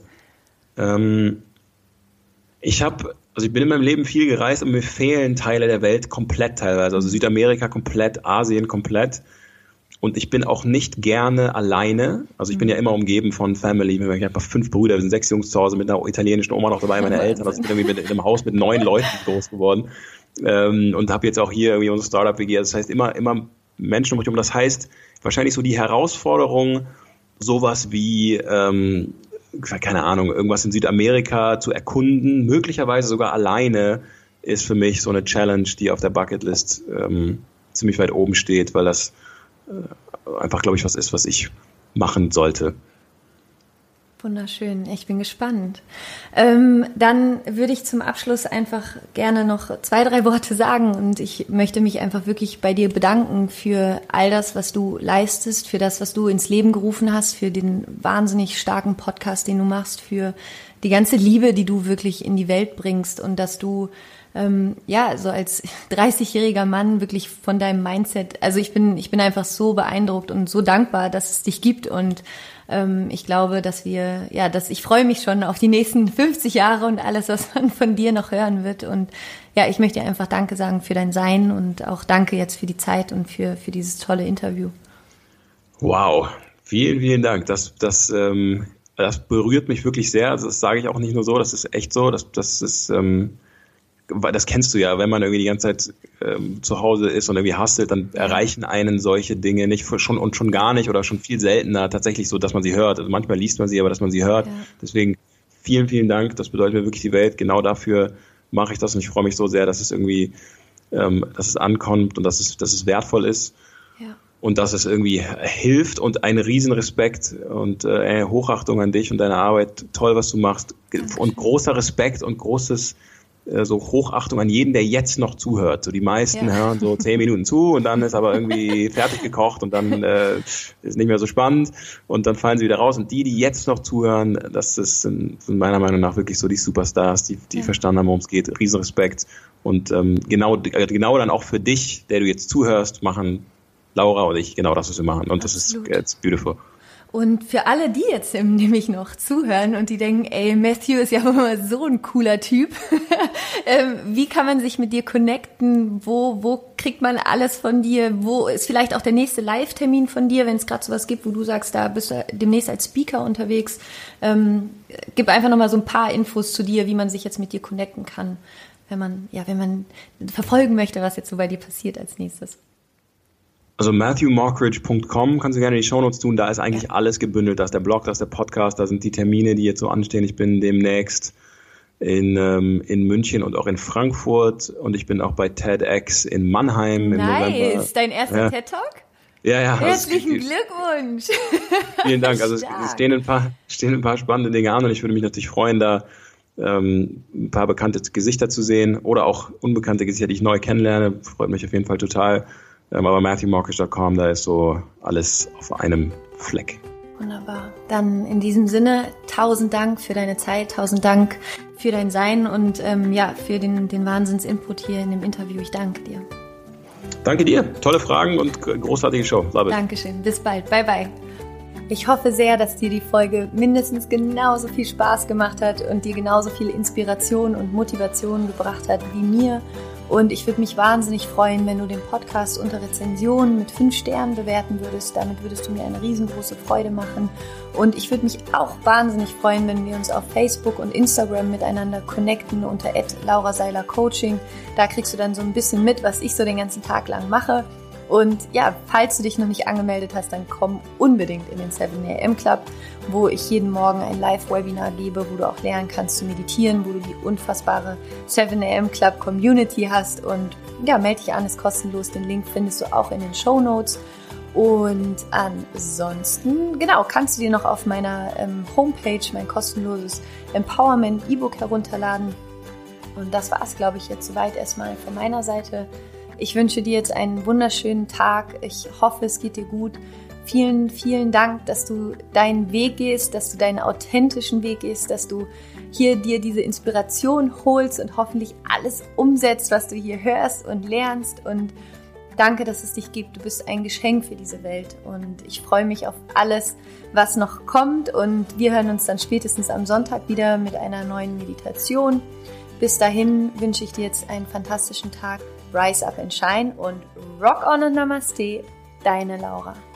Ich bin in meinem Leben viel gereist und mir fehlen Teile der Welt komplett teilweise. Also Südamerika komplett, Asien komplett. Und ich bin auch nicht gerne alleine. Also ich bin ja immer umgeben von Family. Ich habe 5 Brüder, wir sind 6 Jungs zu Hause mit einer italienischen Oma noch dabei, meine Eltern. Also ich bin irgendwie in einem Haus mit 9 Leuten groß geworden. Und habe jetzt auch hier irgendwie unsere Startup-WG. Das heißt, immer Menschen um mich herum. Das heißt, wahrscheinlich so die Herausforderung, sowas wie, keine Ahnung, irgendwas in Südamerika zu erkunden, möglicherweise sogar alleine, ist für mich so eine Challenge, die auf der Bucketlist ziemlich weit oben steht, weil das einfach, glaube ich, was ist, was ich machen sollte. Wunderschön, ich bin gespannt. Dann würde ich zum Abschluss einfach gerne noch 2, 3 Worte sagen und ich möchte mich einfach wirklich bei dir bedanken für all das, was du leistest, für das, was du ins Leben gerufen hast, für den wahnsinnig starken Podcast, den du machst, für die ganze Liebe, die du wirklich in die Welt bringst und dass du so als 30-jähriger Mann wirklich von deinem Mindset, also ich bin einfach so beeindruckt und so dankbar, dass es dich gibt und Ich glaube, dass ich freue mich schon auf die nächsten 50 Jahre und alles, was man von dir noch hören wird. Und ja, ich möchte dir einfach Danke sagen für dein Sein und auch danke jetzt für die Zeit und für dieses tolle Interview. Wow, vielen, vielen Dank. Das berührt mich wirklich sehr. Also das sage ich auch nicht nur so, das ist echt so. Das kennst du ja, wenn man irgendwie die ganze Zeit zu Hause ist und irgendwie hustelt, dann erreichen einen solche Dinge nicht schon gar nicht oder schon viel seltener tatsächlich so, dass man sie hört. Also manchmal liest man sie, aber dass man sie hört. Ja. Deswegen vielen, vielen Dank. Das bedeutet mir wirklich die Welt. Genau dafür mache ich das und ich freue mich so sehr, dass es irgendwie, dass es ankommt und dass es wertvoll ist. Ja. Und dass es irgendwie hilft und ein Riesenrespekt und Hochachtung an dich und deine Arbeit. Toll, was du machst. Dankeschön. Und großer Respekt und großes so Hochachtung an jeden, der jetzt noch zuhört. So die meisten hören so 10 Minuten zu und dann ist aber irgendwie fertig gekocht und dann ist nicht mehr so spannend und dann fallen sie wieder raus. Und die jetzt noch zuhören, sind meiner Meinung nach wirklich so die Superstars, die verstanden haben, worum es geht. Riesenrespekt. Und genau dann auch für dich, der du jetzt zuhörst, machen Laura und ich genau das, was wir machen. Und Absolut. Das ist beautiful. Und für alle, die jetzt nämlich noch zuhören und die denken, ey, Matthew ist ja immer so ein cooler Typ. Wie kann man sich mit dir connecten? Wo kriegt man alles von dir? Wo ist vielleicht auch der nächste Live-Termin von dir, wenn es gerade sowas gibt, wo du sagst, da bist du demnächst als Speaker unterwegs? Gib einfach nochmal so ein paar Infos zu dir, wie man sich jetzt mit dir connecten kann, wenn man verfolgen möchte, was jetzt so bei dir passiert als nächstes. Also MatthewMockridge.com kannst du gerne in die Shownotes tun, da ist eigentlich alles gebündelt, da ist der Blog, da ist der Podcast, da sind die Termine, die jetzt so anstehen. Ich bin demnächst in München und auch in Frankfurt und ich bin auch bei TEDx in Mannheim im November. Nice, dein erster TED-Talk? Ja. Herzlichen Glückwunsch. Vielen Dank, also es stehen ein paar spannende Dinge an und ich würde mich natürlich freuen, da ein paar bekannte Gesichter zu sehen oder auch unbekannte Gesichter, die ich neu kennenlerne, freut mich auf jeden Fall total. Aber MatthewMockridge.com, da ist so alles auf einem Fleck. Wunderbar. Dann in diesem Sinne, 1000 Dank für deine Zeit, 1000 Dank für dein Sein und für den Wahnsinns-Input hier in dem Interview. Ich danke dir. Danke dir. Tolle Fragen und großartige Show. Love it. Dankeschön. Bis bald. Bye, bye. Ich hoffe sehr, dass dir die Folge mindestens genauso viel Spaß gemacht hat und dir genauso viel Inspiration und Motivation gebracht hat wie mir. Und ich würde mich wahnsinnig freuen, wenn du den Podcast unter Rezensionen mit 5 Sternen bewerten würdest. Damit würdest du mir eine riesengroße Freude machen. Und ich würde mich auch wahnsinnig freuen, wenn wir uns auf Facebook und Instagram miteinander connecten unter @lauraseilercoaching. Da kriegst du dann so ein bisschen mit, was ich so den ganzen Tag lang mache. Und ja, falls du dich noch nicht angemeldet hast, dann komm unbedingt in den 7 AM Club, wo ich jeden Morgen ein Live-Webinar gebe, wo du auch lernen kannst zu meditieren, wo du die unfassbare 7 AM Club Community hast. Und ja, melde dich an, ist kostenlos. Den Link findest du auch in den Shownotes. Und ansonsten, kannst du dir noch auf meiner Homepage mein kostenloses Empowerment-E-Book herunterladen. Und das war's, glaube ich, jetzt soweit erstmal von meiner Seite. Ich wünsche dir jetzt einen wunderschönen Tag. Ich hoffe, es geht dir gut. Vielen, vielen Dank, dass du deinen Weg gehst, dass du deinen authentischen Weg gehst, dass du hier dir diese Inspiration holst und hoffentlich alles umsetzt, was du hier hörst und lernst. Und danke, dass es dich gibt. Du bist ein Geschenk für diese Welt. Und ich freue mich auf alles, was noch kommt. Und wir hören uns dann spätestens am Sonntag wieder mit einer neuen Meditation. Bis dahin wünsche ich dir jetzt einen fantastischen Tag. Rise up and shine und rock on and namaste, deine Laura.